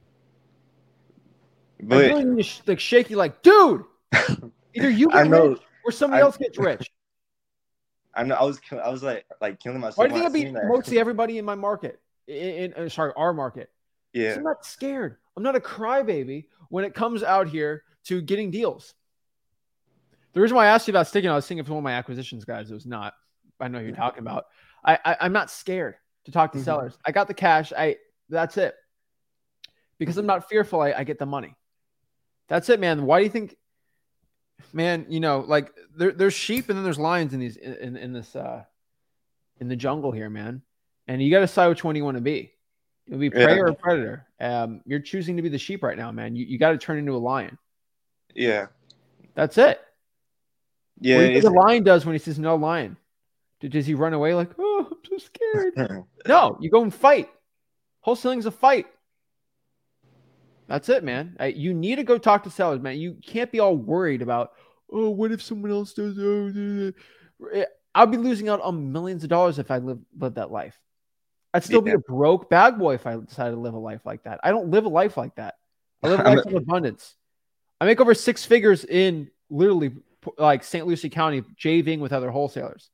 But I really need to sh- like shake you, like, dude. Either you get rich or somebody I, else gets rich. I know. I was. I was like, like killing myself. Why do you think I beat mostly everybody in my market? In, in sorry, our market. Yeah. I'm not scared. I'm not a crybaby when it comes out here to getting deals. The reason why I asked you about sticking, I was thinking of one of my acquisitions guys. It was not. I know who you're talking about. I, I I'm not scared to talk to mm-hmm. sellers. I got the cash. I that's it. Because I'm not fearful. I, I get the money. That's it, man. Why do you think? man, you know, like there, there's sheep and then there's lions in these in, in, in this uh in the jungle here, man. And you got to decide which one you want to be. You'll be prey Yeah. or predator. Um, you're choosing to be the sheep right now, man. You you got to turn into a lion. Yeah. That's it. Yeah. What do you think It's, a lion does when he sees no lion? Does he run away like, oh, I'm so scared? No, you go and fight. Wholesaling's a fight. That's it, man. Uh, You need to go talk to sellers, man. You can't be all worried about, oh, what if someone else does? Oh, I'll be losing out on millions of dollars if I live live that life. I'd still be yeah. a broke bag boy if I decided to live a life like that. I don't live a life like that. I live a I'm life of abundance. I make over six figures in literally like Saint Lucie County, JVing with other wholesalers.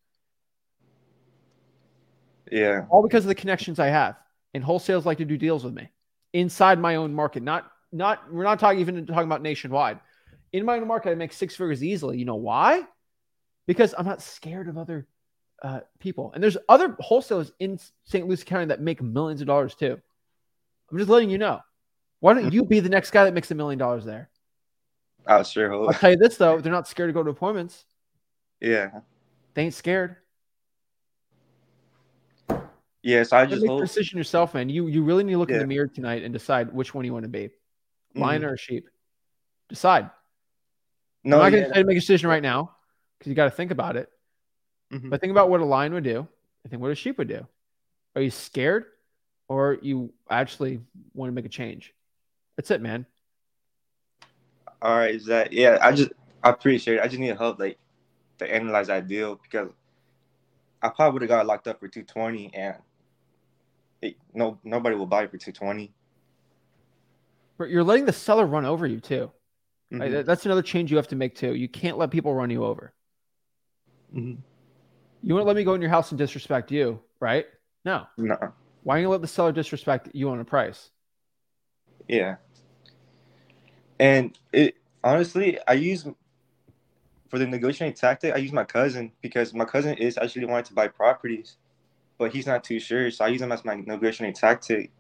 Yeah. All because of the connections I have. And wholesalers like to do deals with me inside my own market. Not, not, we're not talking even talking about nationwide. In my own market, I make six figures easily. You know why? Because I'm not scared of other uh, people. And there's other wholesalers in Saint Lucie County that make millions of dollars too. I'm just letting you know. Why don't you be the next guy that makes a million dollars there? I sure I'll hope. tell you this though, they're not scared to go to appointments. Yeah. They ain't scared. Yeah. So I You just make the hope. decision yourself, man. You you really need to look in Yeah. the mirror tonight and decide which one you want to be, lion Mhm. or a sheep. Decide. No. I'm not going Yeah. to tell you to make a decision right now because you got to think about it. Mhm. But think about what a lion would do. I think what a sheep would do. Are you scared, or you actually want to make a change? That's it, man. All right. Is that? Yeah. I just. I appreciate it. I just need help, like, to analyze that deal because I probably would have got locked up for two twenty, and it, no nobody will buy it for two twenty. But you're letting the seller run over you too. Mm-hmm. Right? That's another change you have to make too. You can't let people run you over. Mm-hmm. You won't let me go in your house and disrespect you, right? No. No. Why are you gonna let the seller disrespect you on a price? Yeah. And it honestly, I use for the negotiating tactic. I use my cousin because my cousin is actually wanting to buy properties, but he's not too sure. So I use him as my negotiating tactic,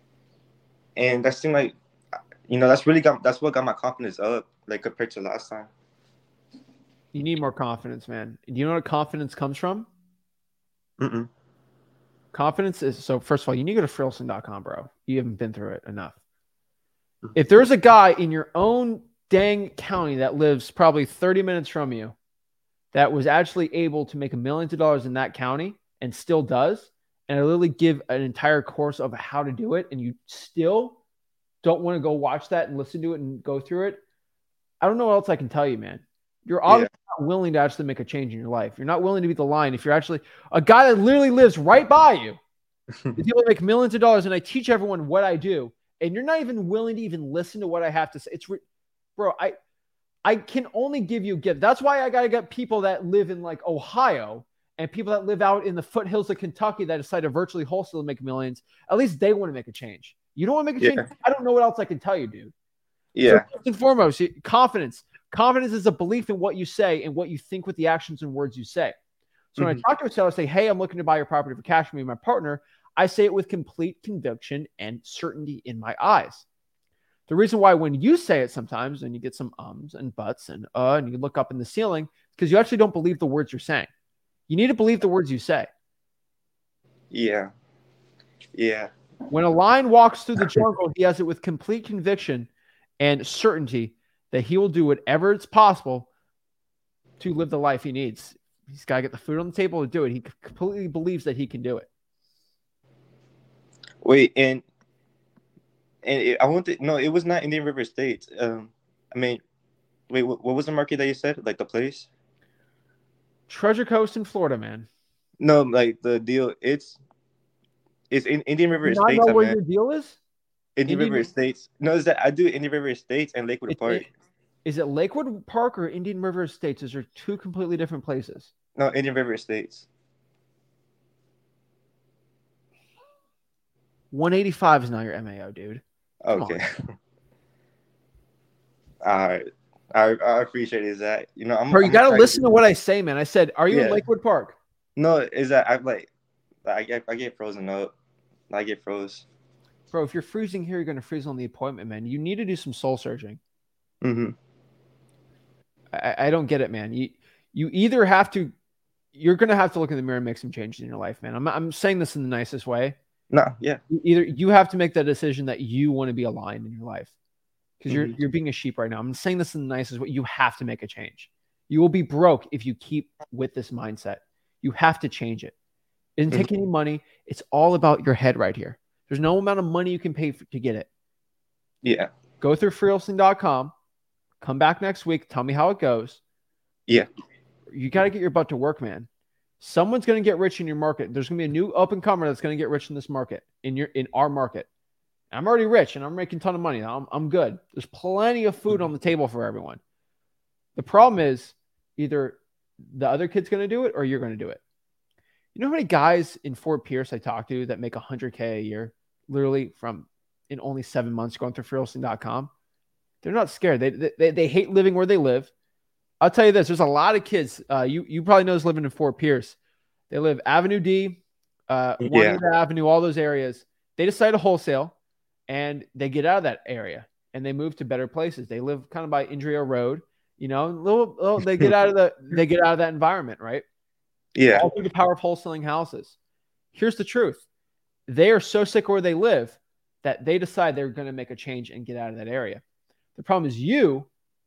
and that seemed like, you know, that's really got that's what got my confidence up, like compared to last time. You need more confidence, man. Do you know what confidence comes from? Mm-mm. Confidence is so. First of all, you need to go to Frilson dot com, bro. You haven't been through it enough. If there's a guy in your own dang county that lives probably thirty minutes from you that was actually able to make millions of dollars in that county and still does, and I literally give an entire course of how to do it, and you still don't want to go watch that and listen to it and go through it, I don't know what else I can tell you, man. You're obviously Yeah. not willing to actually make a change in your life. You're not willing to be the lion. If you're actually a guy that literally lives right by you, is able to make millions of dollars, and I teach everyone what I do, and you're not even willing to even listen to what I have to say. It's, re- bro, I, I can only give you a gift. That's why I gotta get people that live in like Ohio and people that live out in the foothills of Kentucky that decide to virtually wholesale and make millions. At least they want to make a change. You don't want to make a Yeah. change. I don't know what else I can tell you, dude. Yeah. So first and foremost, confidence. Confidence is a belief in what you say and what you think with the actions and words you say. So when Mhm. I talk to a seller, I say, hey, I'm looking to buy your property for cash for me and my partner. I say it with complete conviction and certainty in my eyes. The reason why when you say it sometimes and you get some ums and buts and uh, and you look up in the ceiling, is because you actually don't believe the words you're saying. You need to believe the words you say. Yeah. Yeah. When a lion walks through the jungle, he has it with complete conviction and certainty that he will do whatever it's possible to live the life he needs. He's got to get the food on the table to do it. He completely believes that he can do it. Wait, and and it, I want to no, it was not Indian River Estates. Um, I mean, wait, what, what was the market that you said? Like the place? Treasure Coast in Florida, man. No, like the deal. It's it's in Indian River Do you not Estates. know I where meant your deal is? Indian Indian, River Estates. No, is that I do Indian River Estates and Lakewood it, Park. it, is it Lakewood Park or Indian River Estates? Those are two completely different places. No, Indian River Estates. one eighty-five is now your M A O, dude. Come Okay. on. All right. I I appreciate it. Is that you know I'm. Bro, you I'm got to try listen to what I say, man. I said, are you in Yeah. Lakewood Park? No, is that I'm like I get I get frozen up. I get froze. Bro, if you're freezing here, you're going to freeze on the appointment, man. You need to do some soul searching. Mm-hmm. I, I don't get it, man. You you either have to, you're gonna have to look in the mirror and make some changes in your life, man. I'm I'm saying this in the nicest way. No, yeah. Either you have to make that decision that you want to be aligned in your life, because Mm-hmm. you're you're being a sheep right now. I'm saying this in the nicest way. You have to make a change. You will be broke if you keep with this mindset. You have to change it. It doesn't take any money. It's all about your head right here. There's no amount of money you can pay for, to get it. Yeah. Go through free hosting dot com. Come back next week. Tell me how it goes. Yeah. You got to get your butt to work, man. Someone's going to get rich in your market. There's going to be a new up and comer that's going to get rich in this market, in your in our market. I'm already rich and I'm making a ton of money. I'm, I'm good. There's plenty of food on the table for everyone. The problem is either the other kid's going to do it or you're going to do it. You know how many guys in Fort Pierce I talk to that make one hundred K a year, literally from in only seven months going through free hosting dot com? They're not scared. They, they, they hate living where they live. I'll tell you this. There's a lot of kids. Uh, you, you probably know, living in Fort Pierce. They live Avenue D, uh, Yeah. Juanita Avenue, all those areas. They decide to wholesale and they get out of that area and they move to better places. They live kind of by Indrio Road, you know, little, little they get out of the, they get out of that environment, right? Yeah. All through the power of wholesaling houses. Here's the truth. They are so sick of where they live that they decide they're going to make a change and get out of that area. The problem is you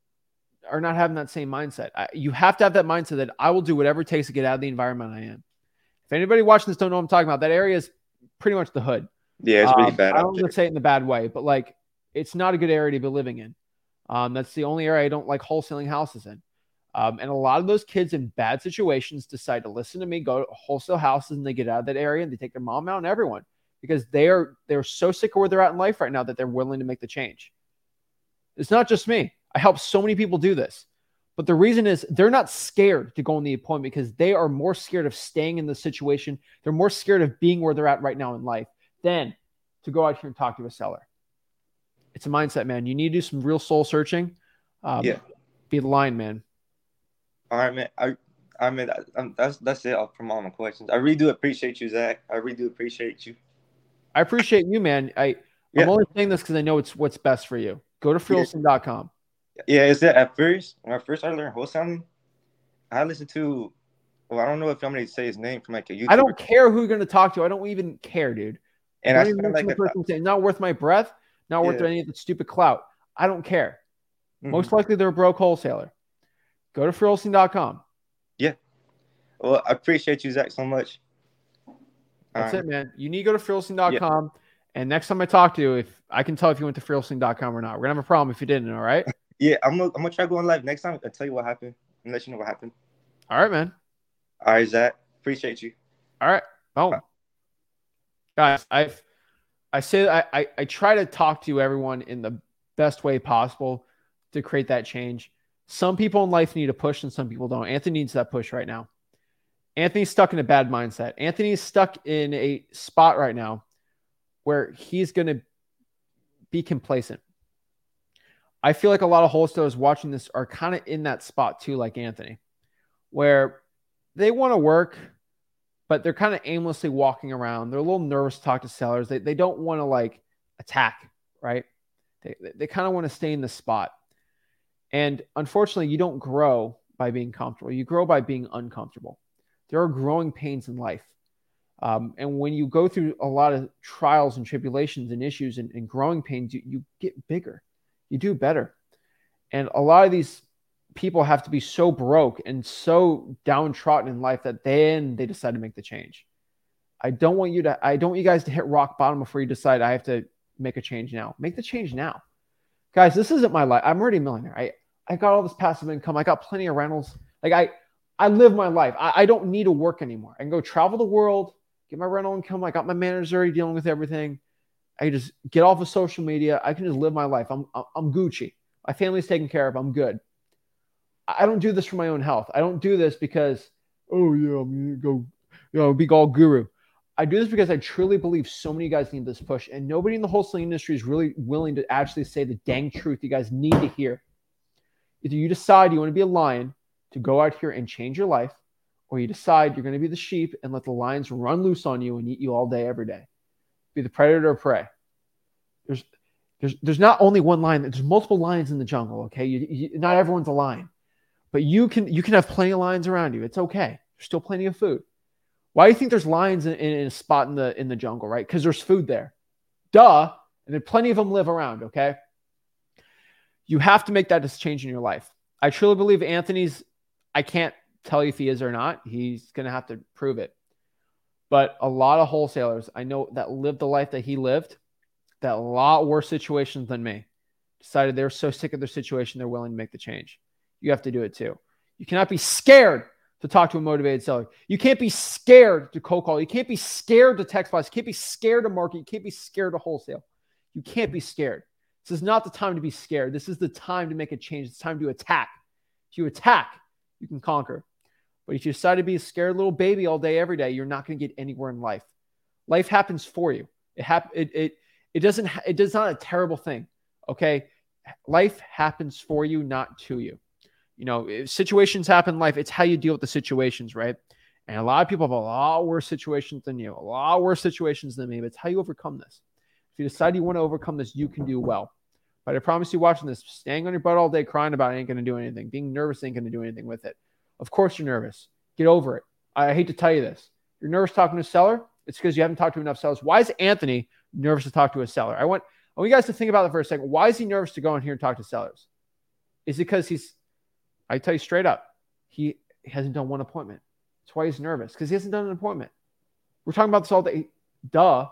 are not having that same mindset. I, you have to have that mindset that I will do whatever it takes to get out of the environment I am. If anybody watching this don't know what I'm talking about, that area is pretty much the hood. Yeah, it's really Um, bad I out don't there. want to say it in the bad way, but like it's not a good area to be living in. Um, that's the only area I don't like wholesaling houses in. Um, and a lot of those kids in bad situations decide to listen to me, go to wholesale houses, and they get out of that area and they take their mom out and everyone because they are they're so sick of where they're at in life right now that they're willing to make the change. It's not just me. I help so many people do this. But the reason is they're not scared to go on the appointment because they are more scared of staying in the situation. They're more scared of being where they're at right now in life than to go out here and talk to a seller. It's a mindset, man. You need to do some real soul searching. Um, Yeah. Be the line, man. All right, man. I, I mean, that, um, that's that's it from all my questions. I really do appreciate you, Zach. I really do appreciate you. I appreciate you, man. I, Yeah. I'm only saying this because I know it's what's best for you. Go to free hosting dot com. Yeah, is that at first when I first started learning wholesaling, I listened to. Well, I don't know if I'm going to say his name from like a YouTuber. I don't care who you're going to talk to. I don't even care, dude. And don't I even spent listen like to the a, person saying, not worth my breath, not worth Yeah. any of the stupid clout. I don't care. Mhm. Most likely they're a broke wholesaler. Go to free hosting dot com. Yeah. Well, I appreciate you, Zach, so much. That's Um, it, man. You need to go to free hosting dot com. And next time I talk to you, if I can tell if you went to free hosting dot com or not. We're going to have a problem if you didn't, all right? Yeah, I'm gonna I'm gonna try going live next time and tell you what happened and let you know what happened. All right, man. All right, Zach. Appreciate you. All right. Oh, guys, I've I say I, I I try to talk to everyone in the best way possible to create that change. Some people in life need a push, and some people don't. Anthony needs that push right now. Anthony's stuck in a bad mindset. Anthony's stuck in a spot right now where he's going to be complacent. I feel like a lot of wholesalers watching this are kind of in that spot too, like Anthony, where they want to work, but they're kind of aimlessly walking around. They're a little nervous to talk to sellers. They, they don't want to like attack, right? They, they kind of want to stay in the spot. And unfortunately, you don't grow by being comfortable. You grow by being uncomfortable. There are growing pains in life. Um, and when you go through a lot of trials and tribulations and issues and, and growing pains, you, you get bigger. You do better. And a lot of these people have to be so broke and so downtrodden in life that then they decide to make the change. I don't want you to, I don't want you guys to hit rock bottom before you decide I have to make a change now. Make the change now. Guys, this isn't my life. I'm already a millionaire. I, I got all this passive income. I got plenty of rentals. Like I, I live my life. I, I don't need to work anymore. I can go travel the world, get my rental income. I got my manager already dealing with everything. I can just get off of social media. I can just live my life. I'm, I'm Gucci. My family's taken care of. I'm good. I don't do this for my own health. I don't do this because, oh yeah, I'm gonna go, you know, be all guru. I do this because I truly believe so many of you guys need this push, and nobody in the wholesaling industry is really willing to actually say the dang truth you guys need to hear. Either you decide you want to be a lion to go out here and change your life, or you decide you're going to be the sheep and let the lions run loose on you and eat you all day, every day. Be the predator or prey. There's, there's, there's not only one lion. There's multiple lions in the jungle. Okay, you, you, not everyone's a lion. But you can you can have plenty of lions around you. It's okay. There's still plenty of food. Why do you think there's lions in, in a spot in the in the jungle, right? Because there's food there. Duh. And then plenty of them live around, okay? You have to make that change in your life. I truly believe Anthony's, I can't tell you if he is or not. He's going to have to prove it. But a lot of wholesalers I know that lived the life that he lived, that a lot worse situations than me, decided they're so sick of their situation, they're willing to make the change. You have to do it too. You cannot be scared to talk to a motivated seller. You can't be scared to cold call. You can't be scared to text box. You can't be scared to market. You can't be scared to wholesale. You can't be scared. This is not the time to be scared. This is the time to make a change. It's time to attack. If you attack, you can conquer. But if you decide to be a scared little baby all day, every day, you're not going to get anywhere in life. Life happens for you. It hap- it, it, it doesn't, ha- it does not a terrible thing. Okay. Life happens for you, not to you. You know, if situations happen in life, it's how you deal with the situations, right? And a lot of people have a lot worse situations than you, a lot worse situations than me, but it's how you overcome this. If you decide you want to overcome this, you can do well. But I promise you, watching this, staying on your butt all day crying about it ain't going to do anything. Being nervous ain't going to do anything with it. Of course you're nervous. Get over it. I hate to tell you this. You're nervous talking to a seller. It's because you haven't talked to enough sellers. Why is Anthony nervous to talk to a seller? I want, I want you guys to think about it for a second. Why is he nervous to go in here and talk to sellers? Is it because he's, I tell you straight up, he hasn't done one appointment. That's why he's nervous, because he hasn't done an appointment. We're talking about this all day. Duh.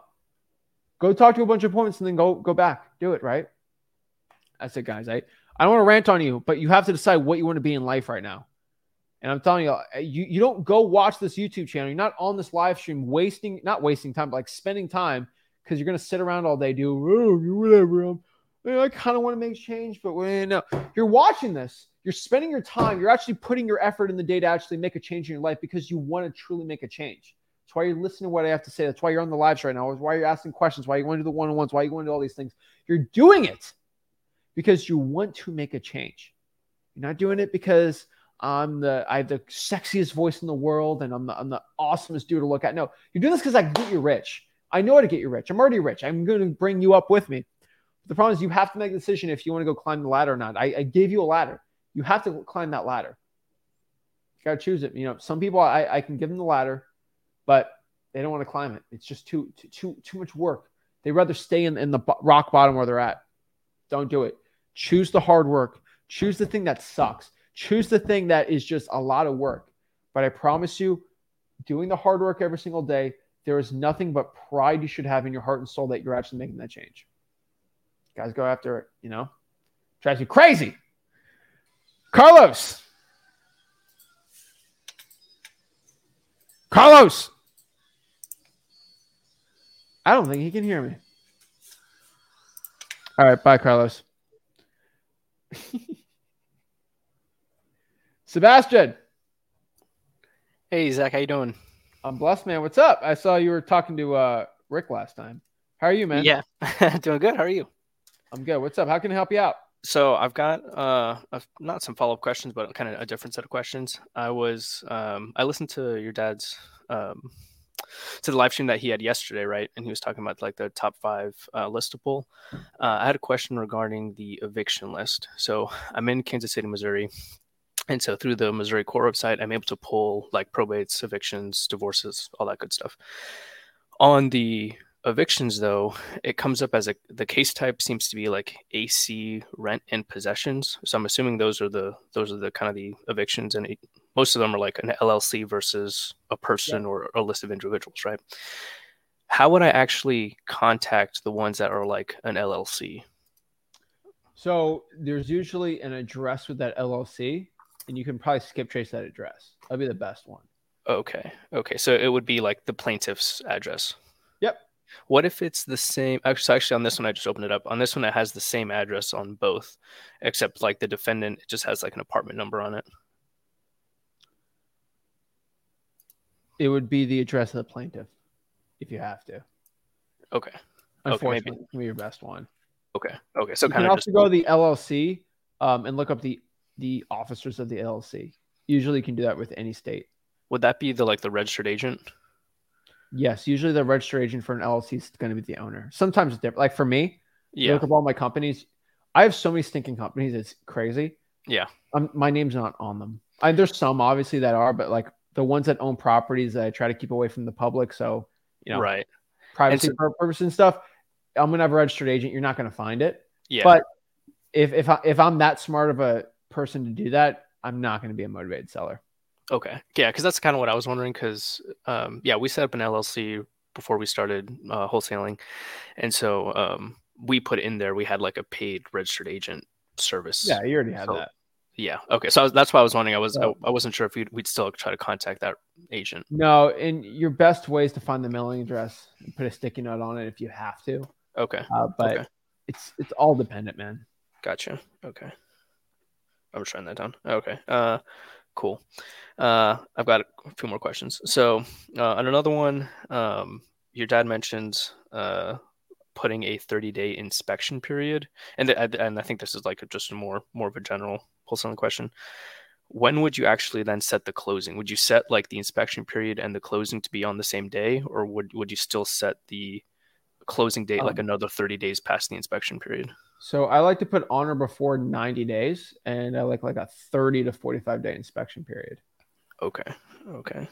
Go talk to a bunch of appointments and then go, go back. Do it, right? That's it, guys. I, I don't want to rant on you, but you have to decide what you want to be in life right now. And I'm telling you, you, you don't go watch this YouTube channel. You're not on this live stream wasting, not wasting time, but like spending time, because you're going to sit around all day, do oh, whatever. I'm, I kind of want to make change, but well, no. You're watching this. You're spending your time. You're actually putting your effort in the day to actually make a change in your life because you want to truly make a change. That's why you're listening to what I have to say. That's why you're on the lives right now. That's why you're asking questions, why you want to do the one-on-ones, why you want to do all these things. You're doing it because you want to make a change. You're not doing it because I'm the I have the sexiest voice in the world and I'm the, I'm the awesomest dude to look at. No, you're doing this because I can get you rich. I know how to get you rich. I'm already rich. I'm going to bring you up with me. But the problem is you have to make a decision if you want to go climb the ladder or not. I, I gave you a ladder. You have to climb that ladder. You got to choose it. You know, some people I, I can give them the ladder, but they don't want to climb it. It's just too too too, too much work. They'd rather stay in, in the rock bottom where they're at. Don't do it. Choose the hard work. Choose the thing that sucks. Choose the thing that is just a lot of work. But I promise you, doing the hard work every single day, there is nothing but pride you should have in your heart and soul that you're actually making that change. Guys, go after it, you know? Drives you crazy. Carlos. Carlos. I don't think he can hear me. All right, bye, Carlos. Sebastian. Hey, Zach, how you doing? I'm blessed, man. What's up? I saw you were talking to uh, Rick last time. How are you, man? Yeah, doing good. How are you? I'm good. What's up? How can I help you out? So I've got uh, a, not some follow-up questions, but kind of a different set of questions. I was um, I listened to your dad's um, to the live stream that he had yesterday, right? And he was talking about like the top five uh, listable. Uh, I had a question regarding the eviction list. So I'm in Kansas City, Missouri. And so through the Missouri Court website, I'm able to pull like probates, evictions, divorces, all that good stuff. On the evictions, though, it comes up as a the case type seems to be like A C, rent, and possessions. So I'm assuming those are the those are the kind of the evictions, and it, most of them are like an L L C versus a person yeah. or a list of individuals, right? How would I actually contact the ones that are like an L L C? So there's usually an address with that L L C. And you can probably skip trace that address. That'd be the best one. Okay. Okay. So it would be like the plaintiff's address. Yep. What if it's the same? Actually, actually, on this one, I just opened it up. On this one, it has the same address on both, except like the defendant, it just has like an apartment number on it. It would be the address of the plaintiff if you have to. Okay. Unfortunately, okay, it can be your best one. Okay. Okay. So you kind can of also just go to the L L C um, and look up the the officers of the L L C. Usually you can do that with any state. Would that be the like the registered agent? Yes, usually the registered agent for an L L C is going to be the owner. Sometimes it's different. Like for me, yeah. look up all my companies. I have so many stinking companies. It's crazy. Yeah. Um, my name's not on them. I, there's some obviously that are, but like the ones that own properties, I try to keep away from the public. So, you know, Right. privacy so, purposes and stuff. I'm gonna have a registered agent. You're not gonna find it. Yeah. But if if I, if I'm that smart of a person to do that, I'm not gonna be a motivated seller. Okay. Yeah, because that's kind of what I was wondering. Because um, yeah, we set up an L L C before we started uh, wholesaling, and so um, we put in there we had like a paid registered agent service. Yeah, you already had so, that. Yeah. Okay. So I was, that's why I was wondering. I was I, I wasn't sure if we'd, we'd still try to contact that agent. No, and your best way is to find the mailing address and put a sticky note on it if you have to. Okay. Uh, but okay. it's it's all dependent, man. Gotcha. Okay. I'm just writing that down. Okay. Uh, cool. Uh, I've got a few more questions. So uh, on another one, um, your dad mentioned uh, putting a thirty day inspection period, and th- and I think this is like a, just a more more of a general wholesaling question. When would you actually then set the closing? Would you set like the inspection period and the closing to be on the same day, or would would you still set the closing date um, like another thirty days past the inspection period? So I like to put on or before ninety days, and I like like a thirty to forty-five day inspection period. Okay. Okay.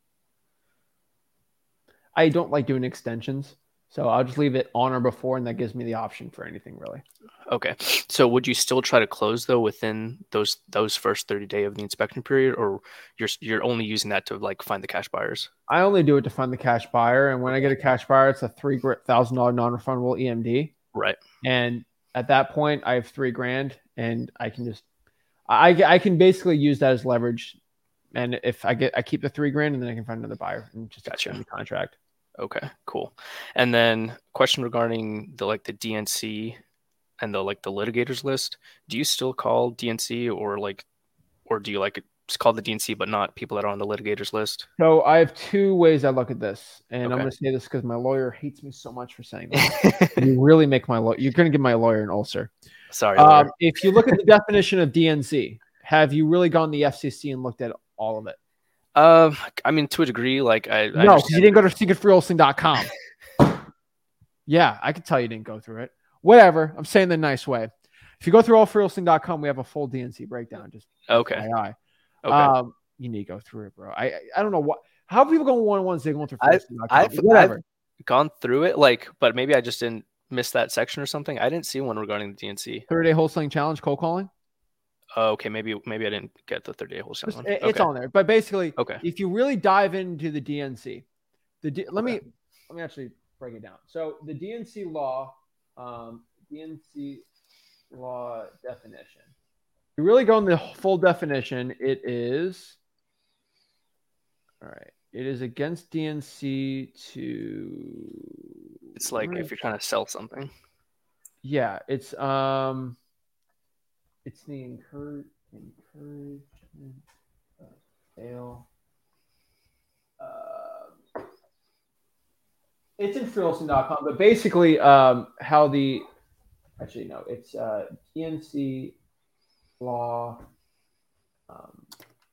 I don't like doing extensions, so I'll just leave it on or before, and that gives me the option for anything really. Okay. So would you still try to close though within those those first thirty day of the inspection period, or you're you're only using that to like find the cash buyers? I only do it to find the cash buyer, and when I get a cash buyer, it's a three thousand dollar non-refundable E M D. Right. And at that point, I have three grand, and I can just I I can basically use that as leverage. And if I get I keep the three grand, and then I can find another buyer and just gotcha. extend the contract. Okay, cool. And then question regarding the like the D N C and the like the litigators list. Do you still call D N C, or like, or do you like just call the D N C but not people that are on the litigators list? So I have two ways I look at this, and okay. I'm going to say this because my lawyer hates me so much for saying this. You really make my lawyer. You're going to give my lawyer an ulcer. Sorry. Um, if you look at the definition of D N C, have you really gone to the F C C and looked at all of it? Um, I mean, to a degree, like I no, because you didn't go to secret free wholesaling dot com. Yeah, I could tell you didn't go through it. Whatever. I'm saying the nice way. If you go through all free wholesaling dot com, we have a full D N C breakdown. Just okay. F Y I. Okay. Um, you need to go through it, bro. I I don't know what. How people going one on ones? They going through I've, I've, Whatever. I've gone through it, like, but maybe I just didn't miss that section or something. I didn't see one regarding the D N C. thirty day wholesaling challenge, cold calling. Oh, okay, maybe maybe I didn't get the thirty day wholesaling one. It's okay. on there, but basically, okay. If you really dive into the D N C, the D, let okay. me let me actually break it down. So the D N C law, um, D N C law definition. If you really go in the full definition, it is all right. It is against D N C to. It's like if you're trying to sell something. Yeah, it's um. It's the encourage, encouragement of sale. Uh, it's in free wholesaling dot com, but basically, um, how the actually no, it's uh, D N C law. Um,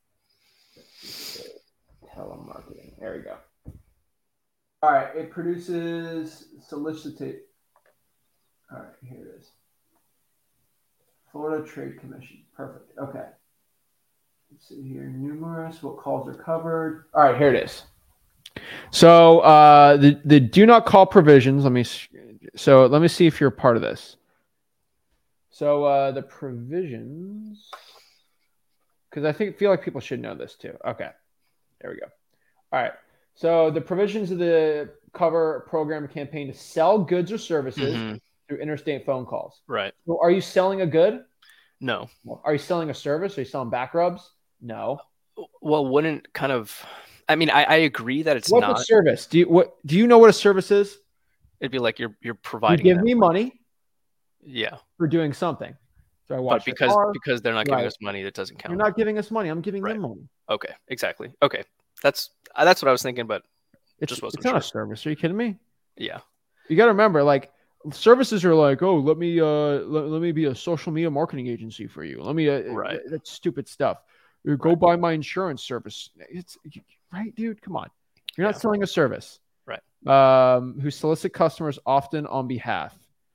telemarketing. There we go. All right, it produces solicit. All right, here it is. Florida Trade Commission. Perfect. Okay. Let's see here. Numerous. What calls are covered? All right, here it is. So uh, the the do not call provisions. Let me. So let me see if you're a part of this. So uh, the provisions, because I think feel like people should know this too. Okay. There we go. All right. So the provisions of the cover program campaign to sell goods or services. Mm-hmm. Through interstate phone calls. Right. So are you selling a good? No. Are you selling a service? Are you selling back rubs? No. Well, wouldn't kind of, I mean, I, I agree that it's What's not. a service? Do you, what, do you know what a service is? It'd be like you're, you're providing. You give me money. Yeah. For doing something. So I watch but because, car, because they're not giving right. us money, that doesn't count. You're not giving us money. I'm giving right. them money. Okay. Exactly. Okay. That's, that's what I was thinking, but it's just wasn't it's not sure. a service. Are you kidding me? Yeah. You got to remember, like, services are like, oh, let me uh, let, let me be a social media marketing agency for you. Let me, uh, right. That's stupid stuff. You go right. buy my insurance service. It's right, dude. Come on, you're not yeah. selling a service. Right. Um, who solicit customers often on behalf.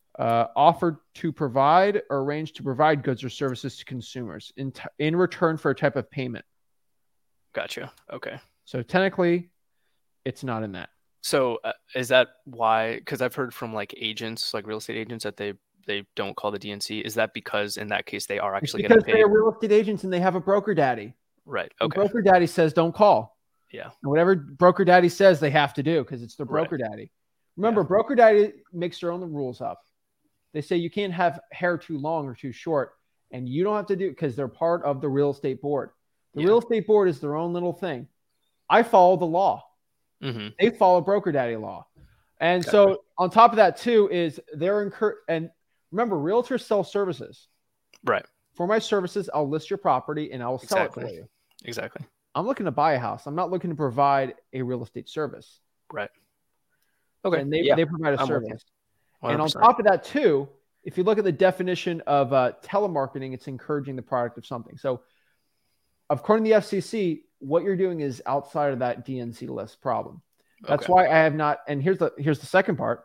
Uh, offered to provide or arrange to provide goods or services to consumers in t- in return for a type of payment. Gotcha. Okay. So technically, it's not in that. So uh, is that why? Because I've heard from like agents, like real estate agents, that they they don't call the D N C. Is that because in that case they are It's actually because getting paid? they're real estate agents and they have a broker daddy. Right. And Okay. broker daddy says don't call. Yeah. And whatever broker daddy says, they have to do because it's their broker Right. daddy. Remember, Yeah. broker daddy makes their own rules up. They say you can't have hair too long or too short, and you don't have to do it because they're part of the real estate board. The Yeah. real estate board is their own little thing. I follow the law. Mm-hmm. They follow broker daddy law. And Gotcha. so on top of that too is they're incur and remember, realtors sell services. Right. For my services, I'll list your property and I'll sell Exactly. it for you. Exactly. I'm looking to buy a house. I'm not looking to provide a real estate service. Right. Okay. And they, yeah. they provide a I'm with you. service. one hundred And on percent. top of that too, if you look at the definition of uh, telemarketing, it's encouraging the product of something. So according to the F C C, what you're doing is outside of that D N C list problem. That's Okay. why I have not. And here's the here's the second part.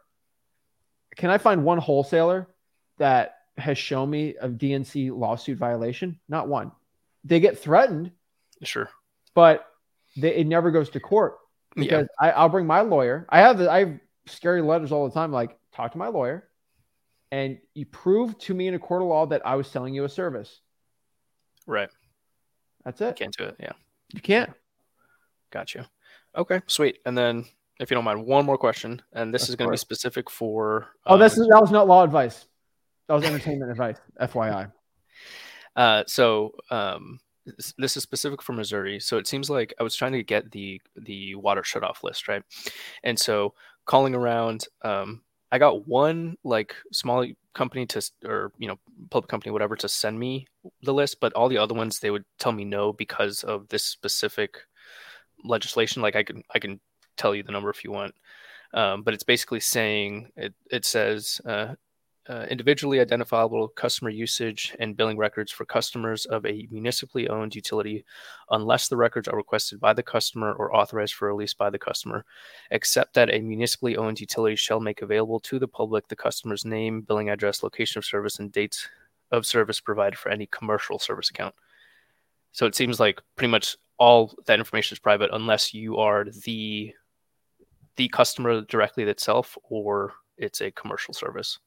Can I find one wholesaler that has shown me a D N C lawsuit violation? Not one. They get threatened, Sure. but they, it never goes to court because I, I'll bring my lawyer. I have the, I have scary letters all the time. Like, talk to my lawyer, and you prove to me in a court of law that I was selling you a service. Right. That's it. Can't do it. Yeah. You can't. Gotcha. Okay. Sweet. And then, if you don't mind, one more question, and this Of is going to be course. specific for. Oh, um, this is that was not law advice. That was entertainment advice. F Y I. Uh, so um, this this is specific for Missouri. So it seems like I was trying to get the the water shutoff list, right? And so calling around, um, I got one like small company to, or you know, public company, whatever, to send me the list, but all the other ones they would tell me no because of this specific legislation. Like I can I can tell you the number if you want, um, but it's basically saying it. It says. Uh, Uh, individually identifiable customer usage and billing records for customers of a municipally owned utility, unless the records are requested by the customer or authorized for release by the customer, except that a municipally owned utility shall make available to the public the customer's name, billing address, location of service, and dates of service provided for any commercial service account. So it seems like pretty much all that information is private unless you are the the customer directly itself or it's a commercial service.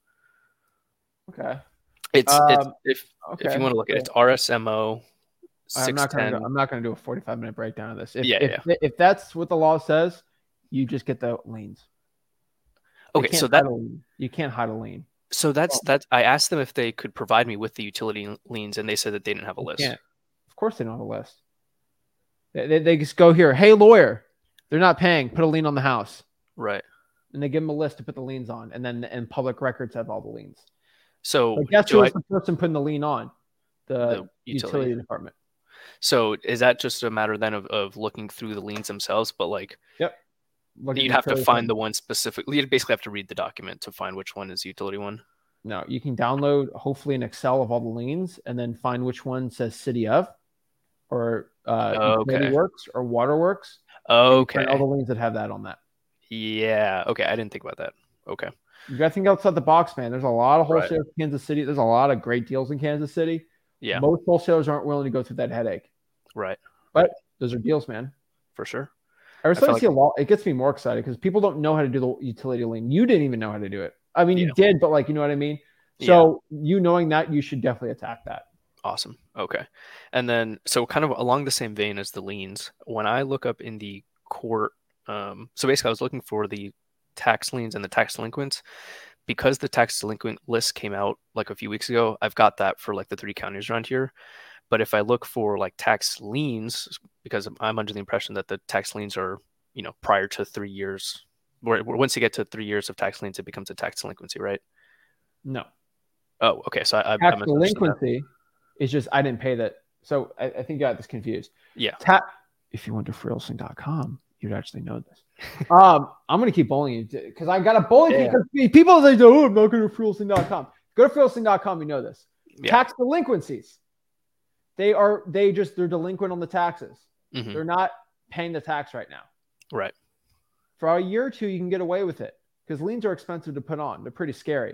Okay. It's, Um, it's if Okay. if you want to look at it, it's R S M O I'm not six gonna. ten. Go, I'm not gonna do a forty-five minute breakdown of this. If, Yeah, if, if that's what the law says, you just get the liens. You Okay, can't so that hide a lien. You can't hide a lien. so that's Well- that's I asked them if they could provide me with the utility liens, and they said that they didn't have a You list. can't. Of course, they don't have a list. They, they, they just go here. Hey, lawyer, they're not paying. Put a lien on the house, Right. and they give them a list to put the liens on, and then and public records have all the liens. So But guess do who I, is the person putting the lien on? The, the utility. utility. department. So is that just a matter then of, of looking through the liens themselves? But like Look at you'd have to utility find the department. one specifically. You'd basically have to read the document to find which one is the utility one. No, you can download hopefully an Excel of all the liens, and then find which one says City of, or uh, Oh, Utility okay. Works or Waterworks. Okay. Find all the liens that have that on that. Yeah. Okay. I didn't think about that. Okay. You got to think outside the box, man. There's a lot of Right. wholesalers in Kansas City. There's a lot of great deals in Kansas City. Yeah. Most wholesalers aren't willing to go through that headache. Right. Those are deals, man. For sure. I was I feel starting to like- see a lot. It gets me more excited because people don't know how to do the utility lien. You didn't even know how to do it. I mean, you Yeah. did, but like, you know what I mean? So you knowing that, you should definitely attack that. Awesome. Okay. And then, so kind of along the same vein as the liens, when I look up in the court, um, so basically I was looking for the tax liens and the tax delinquents because the tax delinquent list came out like a few weeks ago. I've got that for like the three counties around here. But if I look for like tax liens, because I'm under the impression that the tax liens are, you know, prior to three years, where once you get to three years of tax liens, it becomes a tax delinquency, right? No. Oh, okay. So I, I, I Tax misunderstood that. delinquency is just, I didn't pay that. So I, I think you got this confused. Yeah. Ta- if you went to freelisting dot com, you'd actually know this. um, I'm going to keep bullying you because I got to bully Yeah. because people say, oh, I'm not going to freelisting dot com. Go to freelisting dot com, you know this. Yeah. Tax delinquencies. They are, they just, they're delinquent on the taxes. Mhm. They're not paying the tax right now. Right. For a year or two, you can get away with it because liens are expensive to put on. They're pretty scary.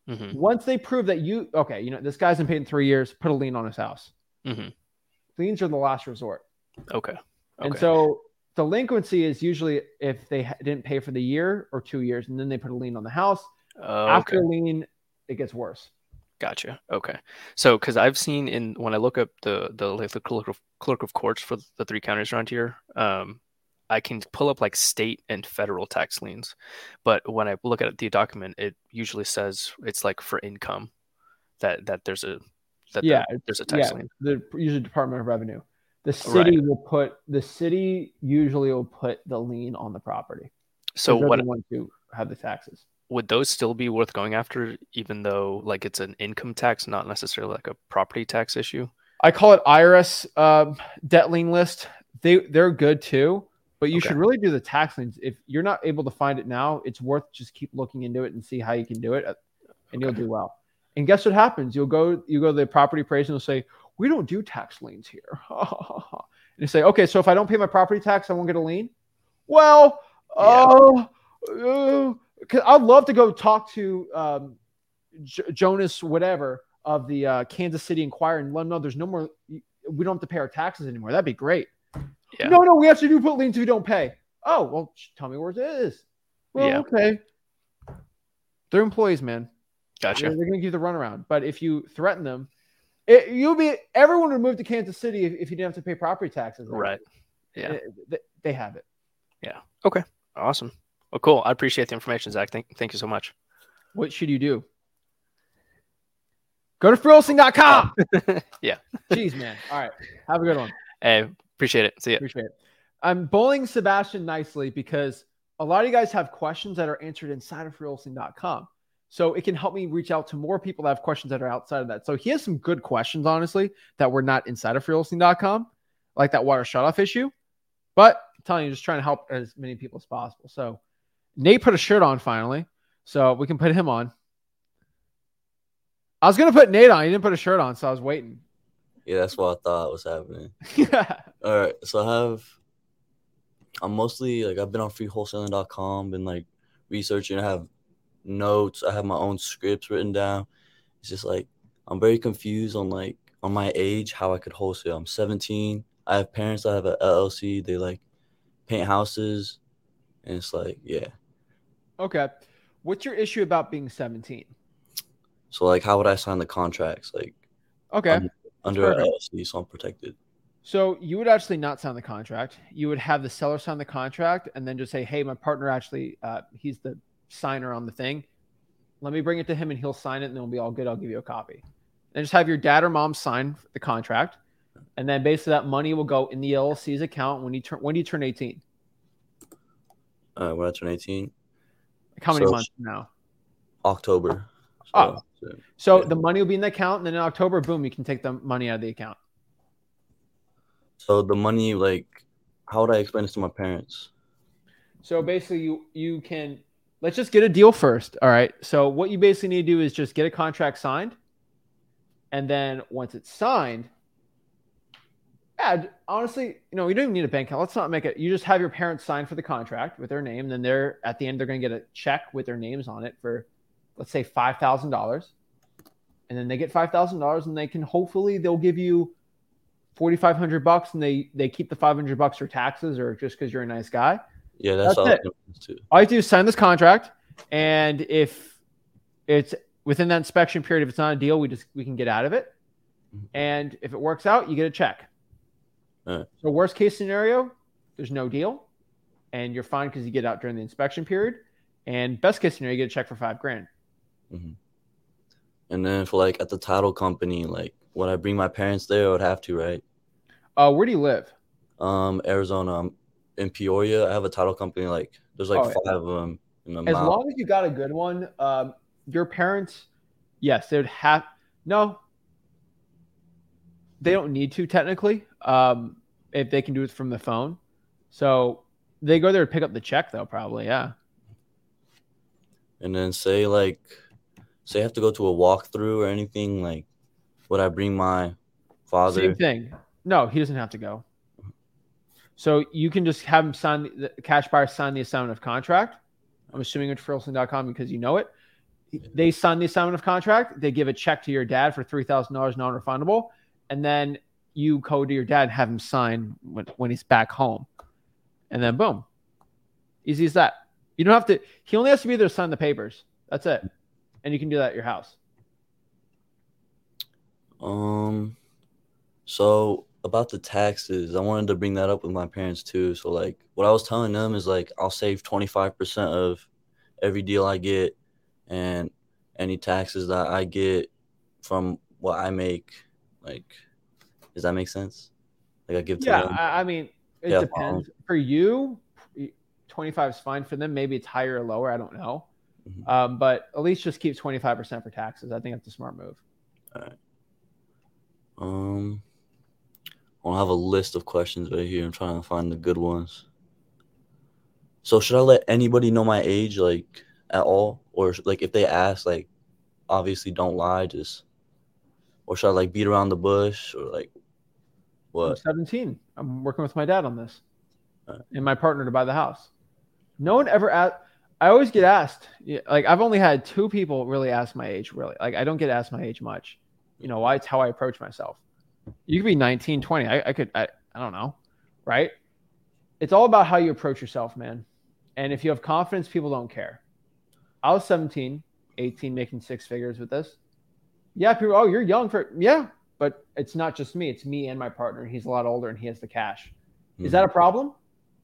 Mm-hmm. Once they prove that you, okay, you know, this guy's been paid in three years, put a lien on his house. Mm-hmm. Liens are the last resort. Okay. Okay. And so delinquency is usually if they ha- didn't pay for the year or two years, and then they put a lien on the house. Oh, After okay. a lien, it gets worse. Gotcha. Okay. So, because I've seen in when I look up the the like the clerk of, clerk of courts for the three counties around here, um, I can pull up like state and federal tax liens, but when I look at the document, it usually says it's like for income that that there's a that Yeah, the, it's- there's a tax yeah. lien. The usually Department of Revenue. The Right. city will put the city usually will put the lien on the property. So 'cause they're what the ones who have the taxes. would those still be worth going after, even though like it's an income tax, not necessarily like a property tax issue? I call it I R S um, debt lien list. They they're good too, but you Okay. should really do the tax liens. If you're not able to find it now, it's worth just keep looking into it and see how you can do it, and you'll Okay. do well. And guess what happens? You'll go you go to the property appraiser and they'll say, "We don't do tax liens here." And you say, "Okay, so if I don't pay my property tax, I won't get a lien." Well, oh, uh, 'cause I'd love to go talk to um, J- Jonas, whatever, of the uh, Kansas City Inquirer and let them know there's no more. We don't have to pay our taxes anymore. That'd be great. Yeah. No, no, we have to do put liens if we don't pay. Oh, well, sh- tell me where it is. Well, Yeah. okay. They're employees, man. Gotcha. They're, they're going to give you the runaround. But if you threaten them, it, you'll be everyone would move to Kansas City if, if you didn't have to pay property taxes. there. Right. Yeah. Uh, They, they have it. Okay. Awesome. Well, cool. I appreciate the information, Zach. Thank, thank you so much. What should you do? Go to freelisting dot com. Yeah. Jeez, man. All right. Have a good one. Hey, appreciate it. See ya. Appreciate it. I'm bullying Sebastian nicely because a lot of you guys have questions that are answered inside of freelisting dot com. So it can help me reach out to more people that have questions that are outside of that. So he has some good questions, honestly, that were not inside of freelisting dot com, like that water shutoff issue. But I'm telling you, just trying to help as many people as possible. So Nate put a shirt on finally, so we can put him on. I was going to put Nate on. He didn't put a shirt on, so I was waiting. Yeah, that's what I thought was happening. Yeah. All right, so I have, I'm mostly like I've been on free wholesaling dot com, been like researching. I have notes. I have my own scripts written down. It's just like I'm very confused on like on my age how I could wholesale. I'm seventeen. I have parents that have an L L C. They like paint houses, and it's like yeah. Okay. What's your issue about being seventeen? So like, how would I sign the contracts? Like Okay. I'm under an perfect. L L C, so I'm protected. So you would actually not sign the contract. You would have the seller sign the contract and then just say, hey, my partner actually, uh, he's the signer on the thing. Let me bring it to him and he'll sign it and then we'll be all good. I'll give you a copy. And just have your dad or mom sign the contract. And then basically that money will go in the L L C's account when you turn, when do you turn eighteen? Uh, when I turn eighteen, Like how many So- months from now? October. So, Oh. so, So yeah. the money will be in the account. And then in October, boom, you can take the money out of the account. so the money, like, how would I explain this to my parents? So basically, you you can let's just get a deal first. All right. So what you basically need to do is just get a contract signed, and then once it's signed, yeah, honestly, you know, you don't even need a bank account. Let's not make it. You just have your parents sign for the contract with their name. Then they're at the end, they're going to get a check with their names on it for, let's say, five thousand dollars, and then they get five thousand dollars, and they can hopefully they'll give you forty-five hundred bucks, and they they keep the five hundred bucks for taxes or just because you're a nice guy. Yeah, that's, That's all I it. was too. All you have to do is sign this contract, and if it's within that inspection period, if it's not a deal, we just we can get out of it. And if it works out, you get a check. Alright. So worst case scenario, there's no deal, and you're fine because you get out during the inspection period. And best case scenario, you get a check for five grand. Mm-hmm. And then for like at the title company, like when I bring my parents there, I would have to, right? Uh, where do you live? Um, Arizona, I'm in Peoria. I have a title company. Like there's like Oh, yeah. five of them in the As mouth. long as you got a good one, um, your parents, yes, they would have. No, they don't need to technically. Um, if they can do it from the phone, so they go there to pick up the check, though. Probably, yeah. And then say like, say I have to go to a walkthrough or anything. Like, would I bring my father? Same thing. No, he doesn't have to go. So you can just have him sign the cash buyer sign the assignment of contract. I'm assuming it's freelisting dot com because you know it. they sign the assignment of contract, they give a check to your dad for three thousand dollars non-refundable, and then you go to your dad and have him sign when, when he's back home. And then boom. Easy as that. You don't have to, he only has to be there to sign the papers. That's it. And you can do that at your house. Um, so about the taxes, I wanted to bring that up with my parents too. So like what I was telling them is like I'll save twenty-five percent of every deal I get, and any taxes that I get from what I make. Like, does that make sense? Like I give to Yeah, them. I, I mean, it Yeah, depends. For you, twenty-five is fine. For them, maybe it's higher or lower. I don't know. Mhm. Um, but at least just keep twenty-five percent for taxes. I think that's a smart move. All right. Um, I don't have a list of questions right here. I'm trying to find the good ones. So should I let anybody know my age, like at all, or like if they ask, like obviously don't lie, just, or should I like beat around the bush, or like I'm what? seventeen. I'm working with my dad on this Alright. and my partner to buy the house. No one ever asked. I always get asked. yeah, Like I've only had two people really ask my age. Really, like I don't get asked my age much. You know why? It's how I approach myself. You could be nineteen, twenty. I, I could. I, I don't know. Right? It's all about how you approach yourself, man. And if you have confidence, people don't care. I was seventeen, eighteen, making six figures with this. Yeah, people. Oh, you're young for yeah. But it's not just me. It's me and my partner. He's a lot older and he has the cash. Is that a problem?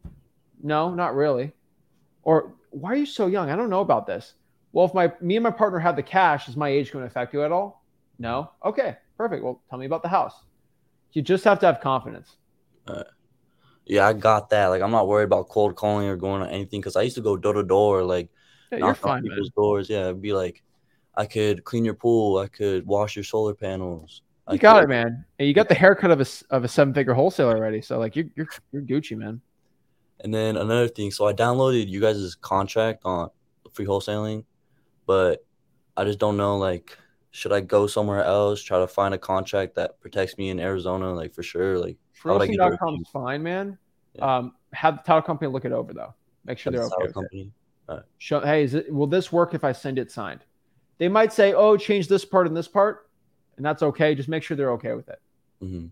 No, not really. Or why are you so young? I don't know about this. Well, if my me and my partner have the cash, is my age going to affect you at all? No. Okay, perfect. Well, tell me about the house. You just have to have confidence. Uh, yeah, I got that. Like I'm not worried about cold calling or going on anything because I used to go door to door, like Yeah, you're knock on fine, man. people's doors. Yeah, it'd be like, I could clean your pool. I could wash your solar panels. I You got could- it, man. And you got the haircut of a s- of a seven figure wholesaler already. So like you're you're you're Gucci, man. And then another thing, so I downloaded you guys' contract on free wholesaling, but I just don't know, like, should I go somewhere else, try to find a contract that protects me in Arizona, like, for sure? Like, how would I get a Freelosing dot com review? is fine, man. Yeah. Um, have the title company look it over though. Make sure At the they're okay title with company? it. Show, hey, is it, will this work if I send it signed? They might say, oh, change this part and this part, and that's okay. Just make sure they're okay with it. Mm-hmm.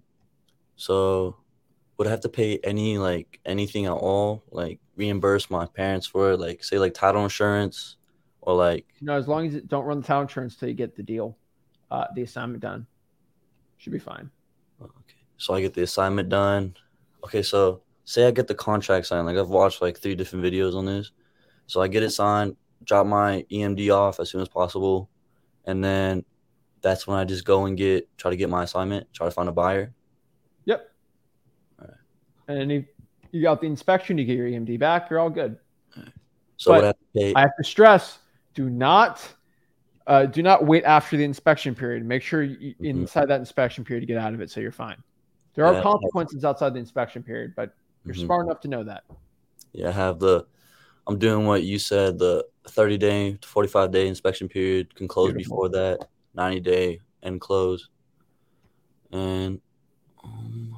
So would I have to pay any, like, anything at all? Like, reimburse my parents for it? Like, say, like, title insurance or, like, You know, as long as it don't run the title insurance till you get the deal, uh, the assignment done, should be fine. okay. So I get the assignment done. Okay, so say I get the contract signed. Like, I've watched, like, three different videos on this. So I get it signed, drop my E M D off as soon as possible, and then that's when I just go and get try to get my assignment, try to find a buyer. Yep. All right. And then you, you got the inspection, you get your E M D back, you're all good. So But would I have to pay? I have to stress: do not, uh, do not wait after the inspection period. Make sure you, Mhm. inside that inspection period you get out of it, so you're fine. There are Yeah. consequences outside the inspection period, but you're Mhm. smart enough to know that. Yeah, I have the. I'm doing what you said. The thirty day to forty-five day inspection period can close Beautiful. before that. ninety day and close. And um,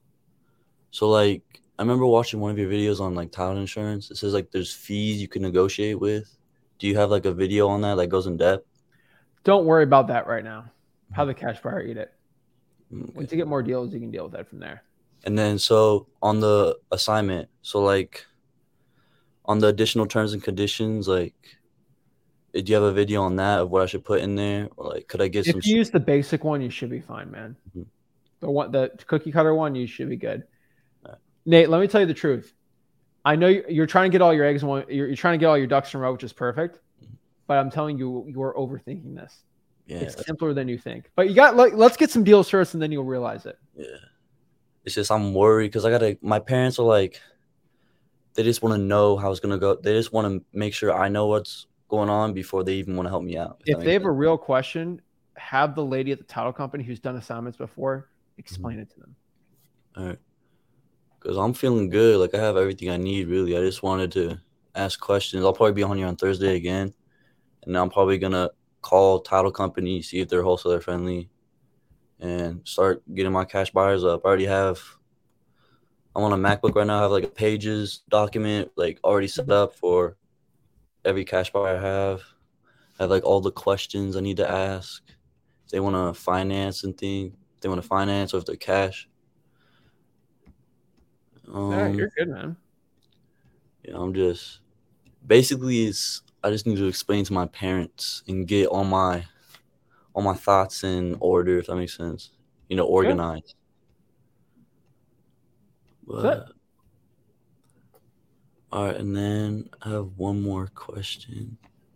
so like I remember watching one of your videos on like title insurance. It says like there's fees you can negotiate with. Do you have like a video on that that goes in depth? Don't worry about that right now. Have the cash buyer eat it. Okay. Once you get more deals, you can deal with that from there. And then so on the assignment, so like on the additional terms and conditions, like do you have a video on that of what I should put in there? Or like could I get If some you use the basic one, you should be fine, man. Mhm. The one, the cookie cutter one, you should be good. All right. Nate, let me tell you the truth. I know you- you're trying to get all your eggs in one. You're, you're trying to get all your ducks in a row, which is perfect. But I'm telling you, you are overthinking this. yeah, It's that's- simpler than you think. But you got like, let's get some deals first, and then you'll realize it. yeah. It's just I'm worried because I gotta my parents are like they just want to know how it's gonna go. They just want to make sure I know what's going on before they even want to help me out. If they have a real question, have the lady at the title company who's done assignments before explain it to them. All right. Because I'm feeling good. Like, I have everything I need, really. I just wanted to ask questions. I'll probably be on here on Thursday again. And I'm probably going to call title company, see if they're wholesaler friendly, and start getting my cash buyers up. I already have, I'm on a MacBook right now. I have, like, a Pages document, like, already set up for every cash buyer I have. have like all the questions I need to ask. If they want to finance and thing, if they want to finance or if they're cash. Um, Yeah, you're good, man. Yeah, I'm just basically it's I just need to explain to my parents and get all my all my thoughts in order, if that makes sense. You know, organized. That's But, it. all right, and then I have one more question.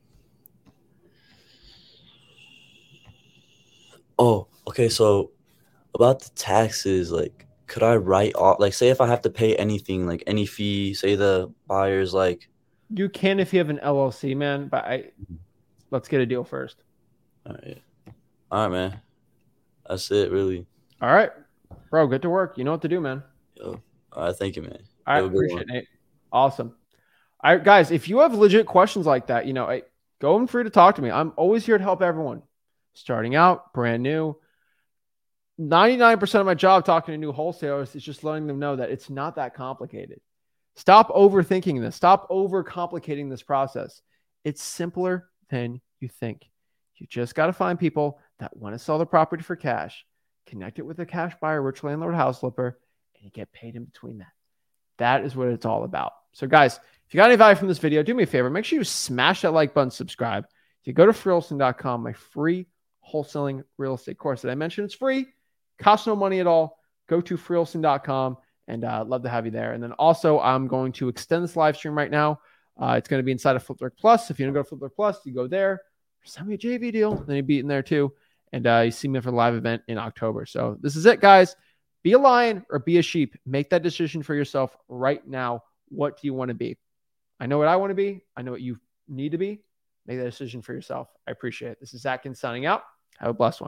Oh, okay. So about the taxes, like, could I write off? Like, say if I have to pay anything, like any fee, say the buyer's like, You can if you have an L L C, man. But I let's get a deal first. all right, all right, man. That's it, really. All right, bro. Get to work. You know what to do, man. Yo, all right, thank you, man. I You have a good appreciate one. it, Nate. Awesome. All right, guys, if you have legit questions like that, you know, I, go and free to talk to me. I'm always here to help everyone. Starting out, brand new. ninety-nine percent of my job talking to new wholesalers is just letting them know that it's not that complicated. Stop overthinking this. Stop overcomplicating this process. It's simpler than you think. You just got to find people that want to sell the property for cash, connect it with a cash buyer, rich landlord, house flipper, and you get paid in between that. That is what it's all about. So, guys, if you got any value from this video, do me a favor. Make sure you smash that like button, subscribe. If you go to free wholesaling dot com, my free wholesaling real estate course that I mentioned, it's free, costs no money at all. Go to free wholesaling dot com, and uh, love to have you there. And then also, I'm going to extend this live stream right now. Uh, it's going to be inside of FlipWork Plus. If you don't go to FlipWork Plus, you go there. Send me a J V deal. Then you beat in there too. And uh, you see me for the live event in October. So this is it, guys. Be a lion or be a sheep. Make that decision for yourself right now. What do you want to be? I know what I want to be. I know what you need to be. Make that decision for yourself. I appreciate it. This is Atkins signing out. Have a blessed one.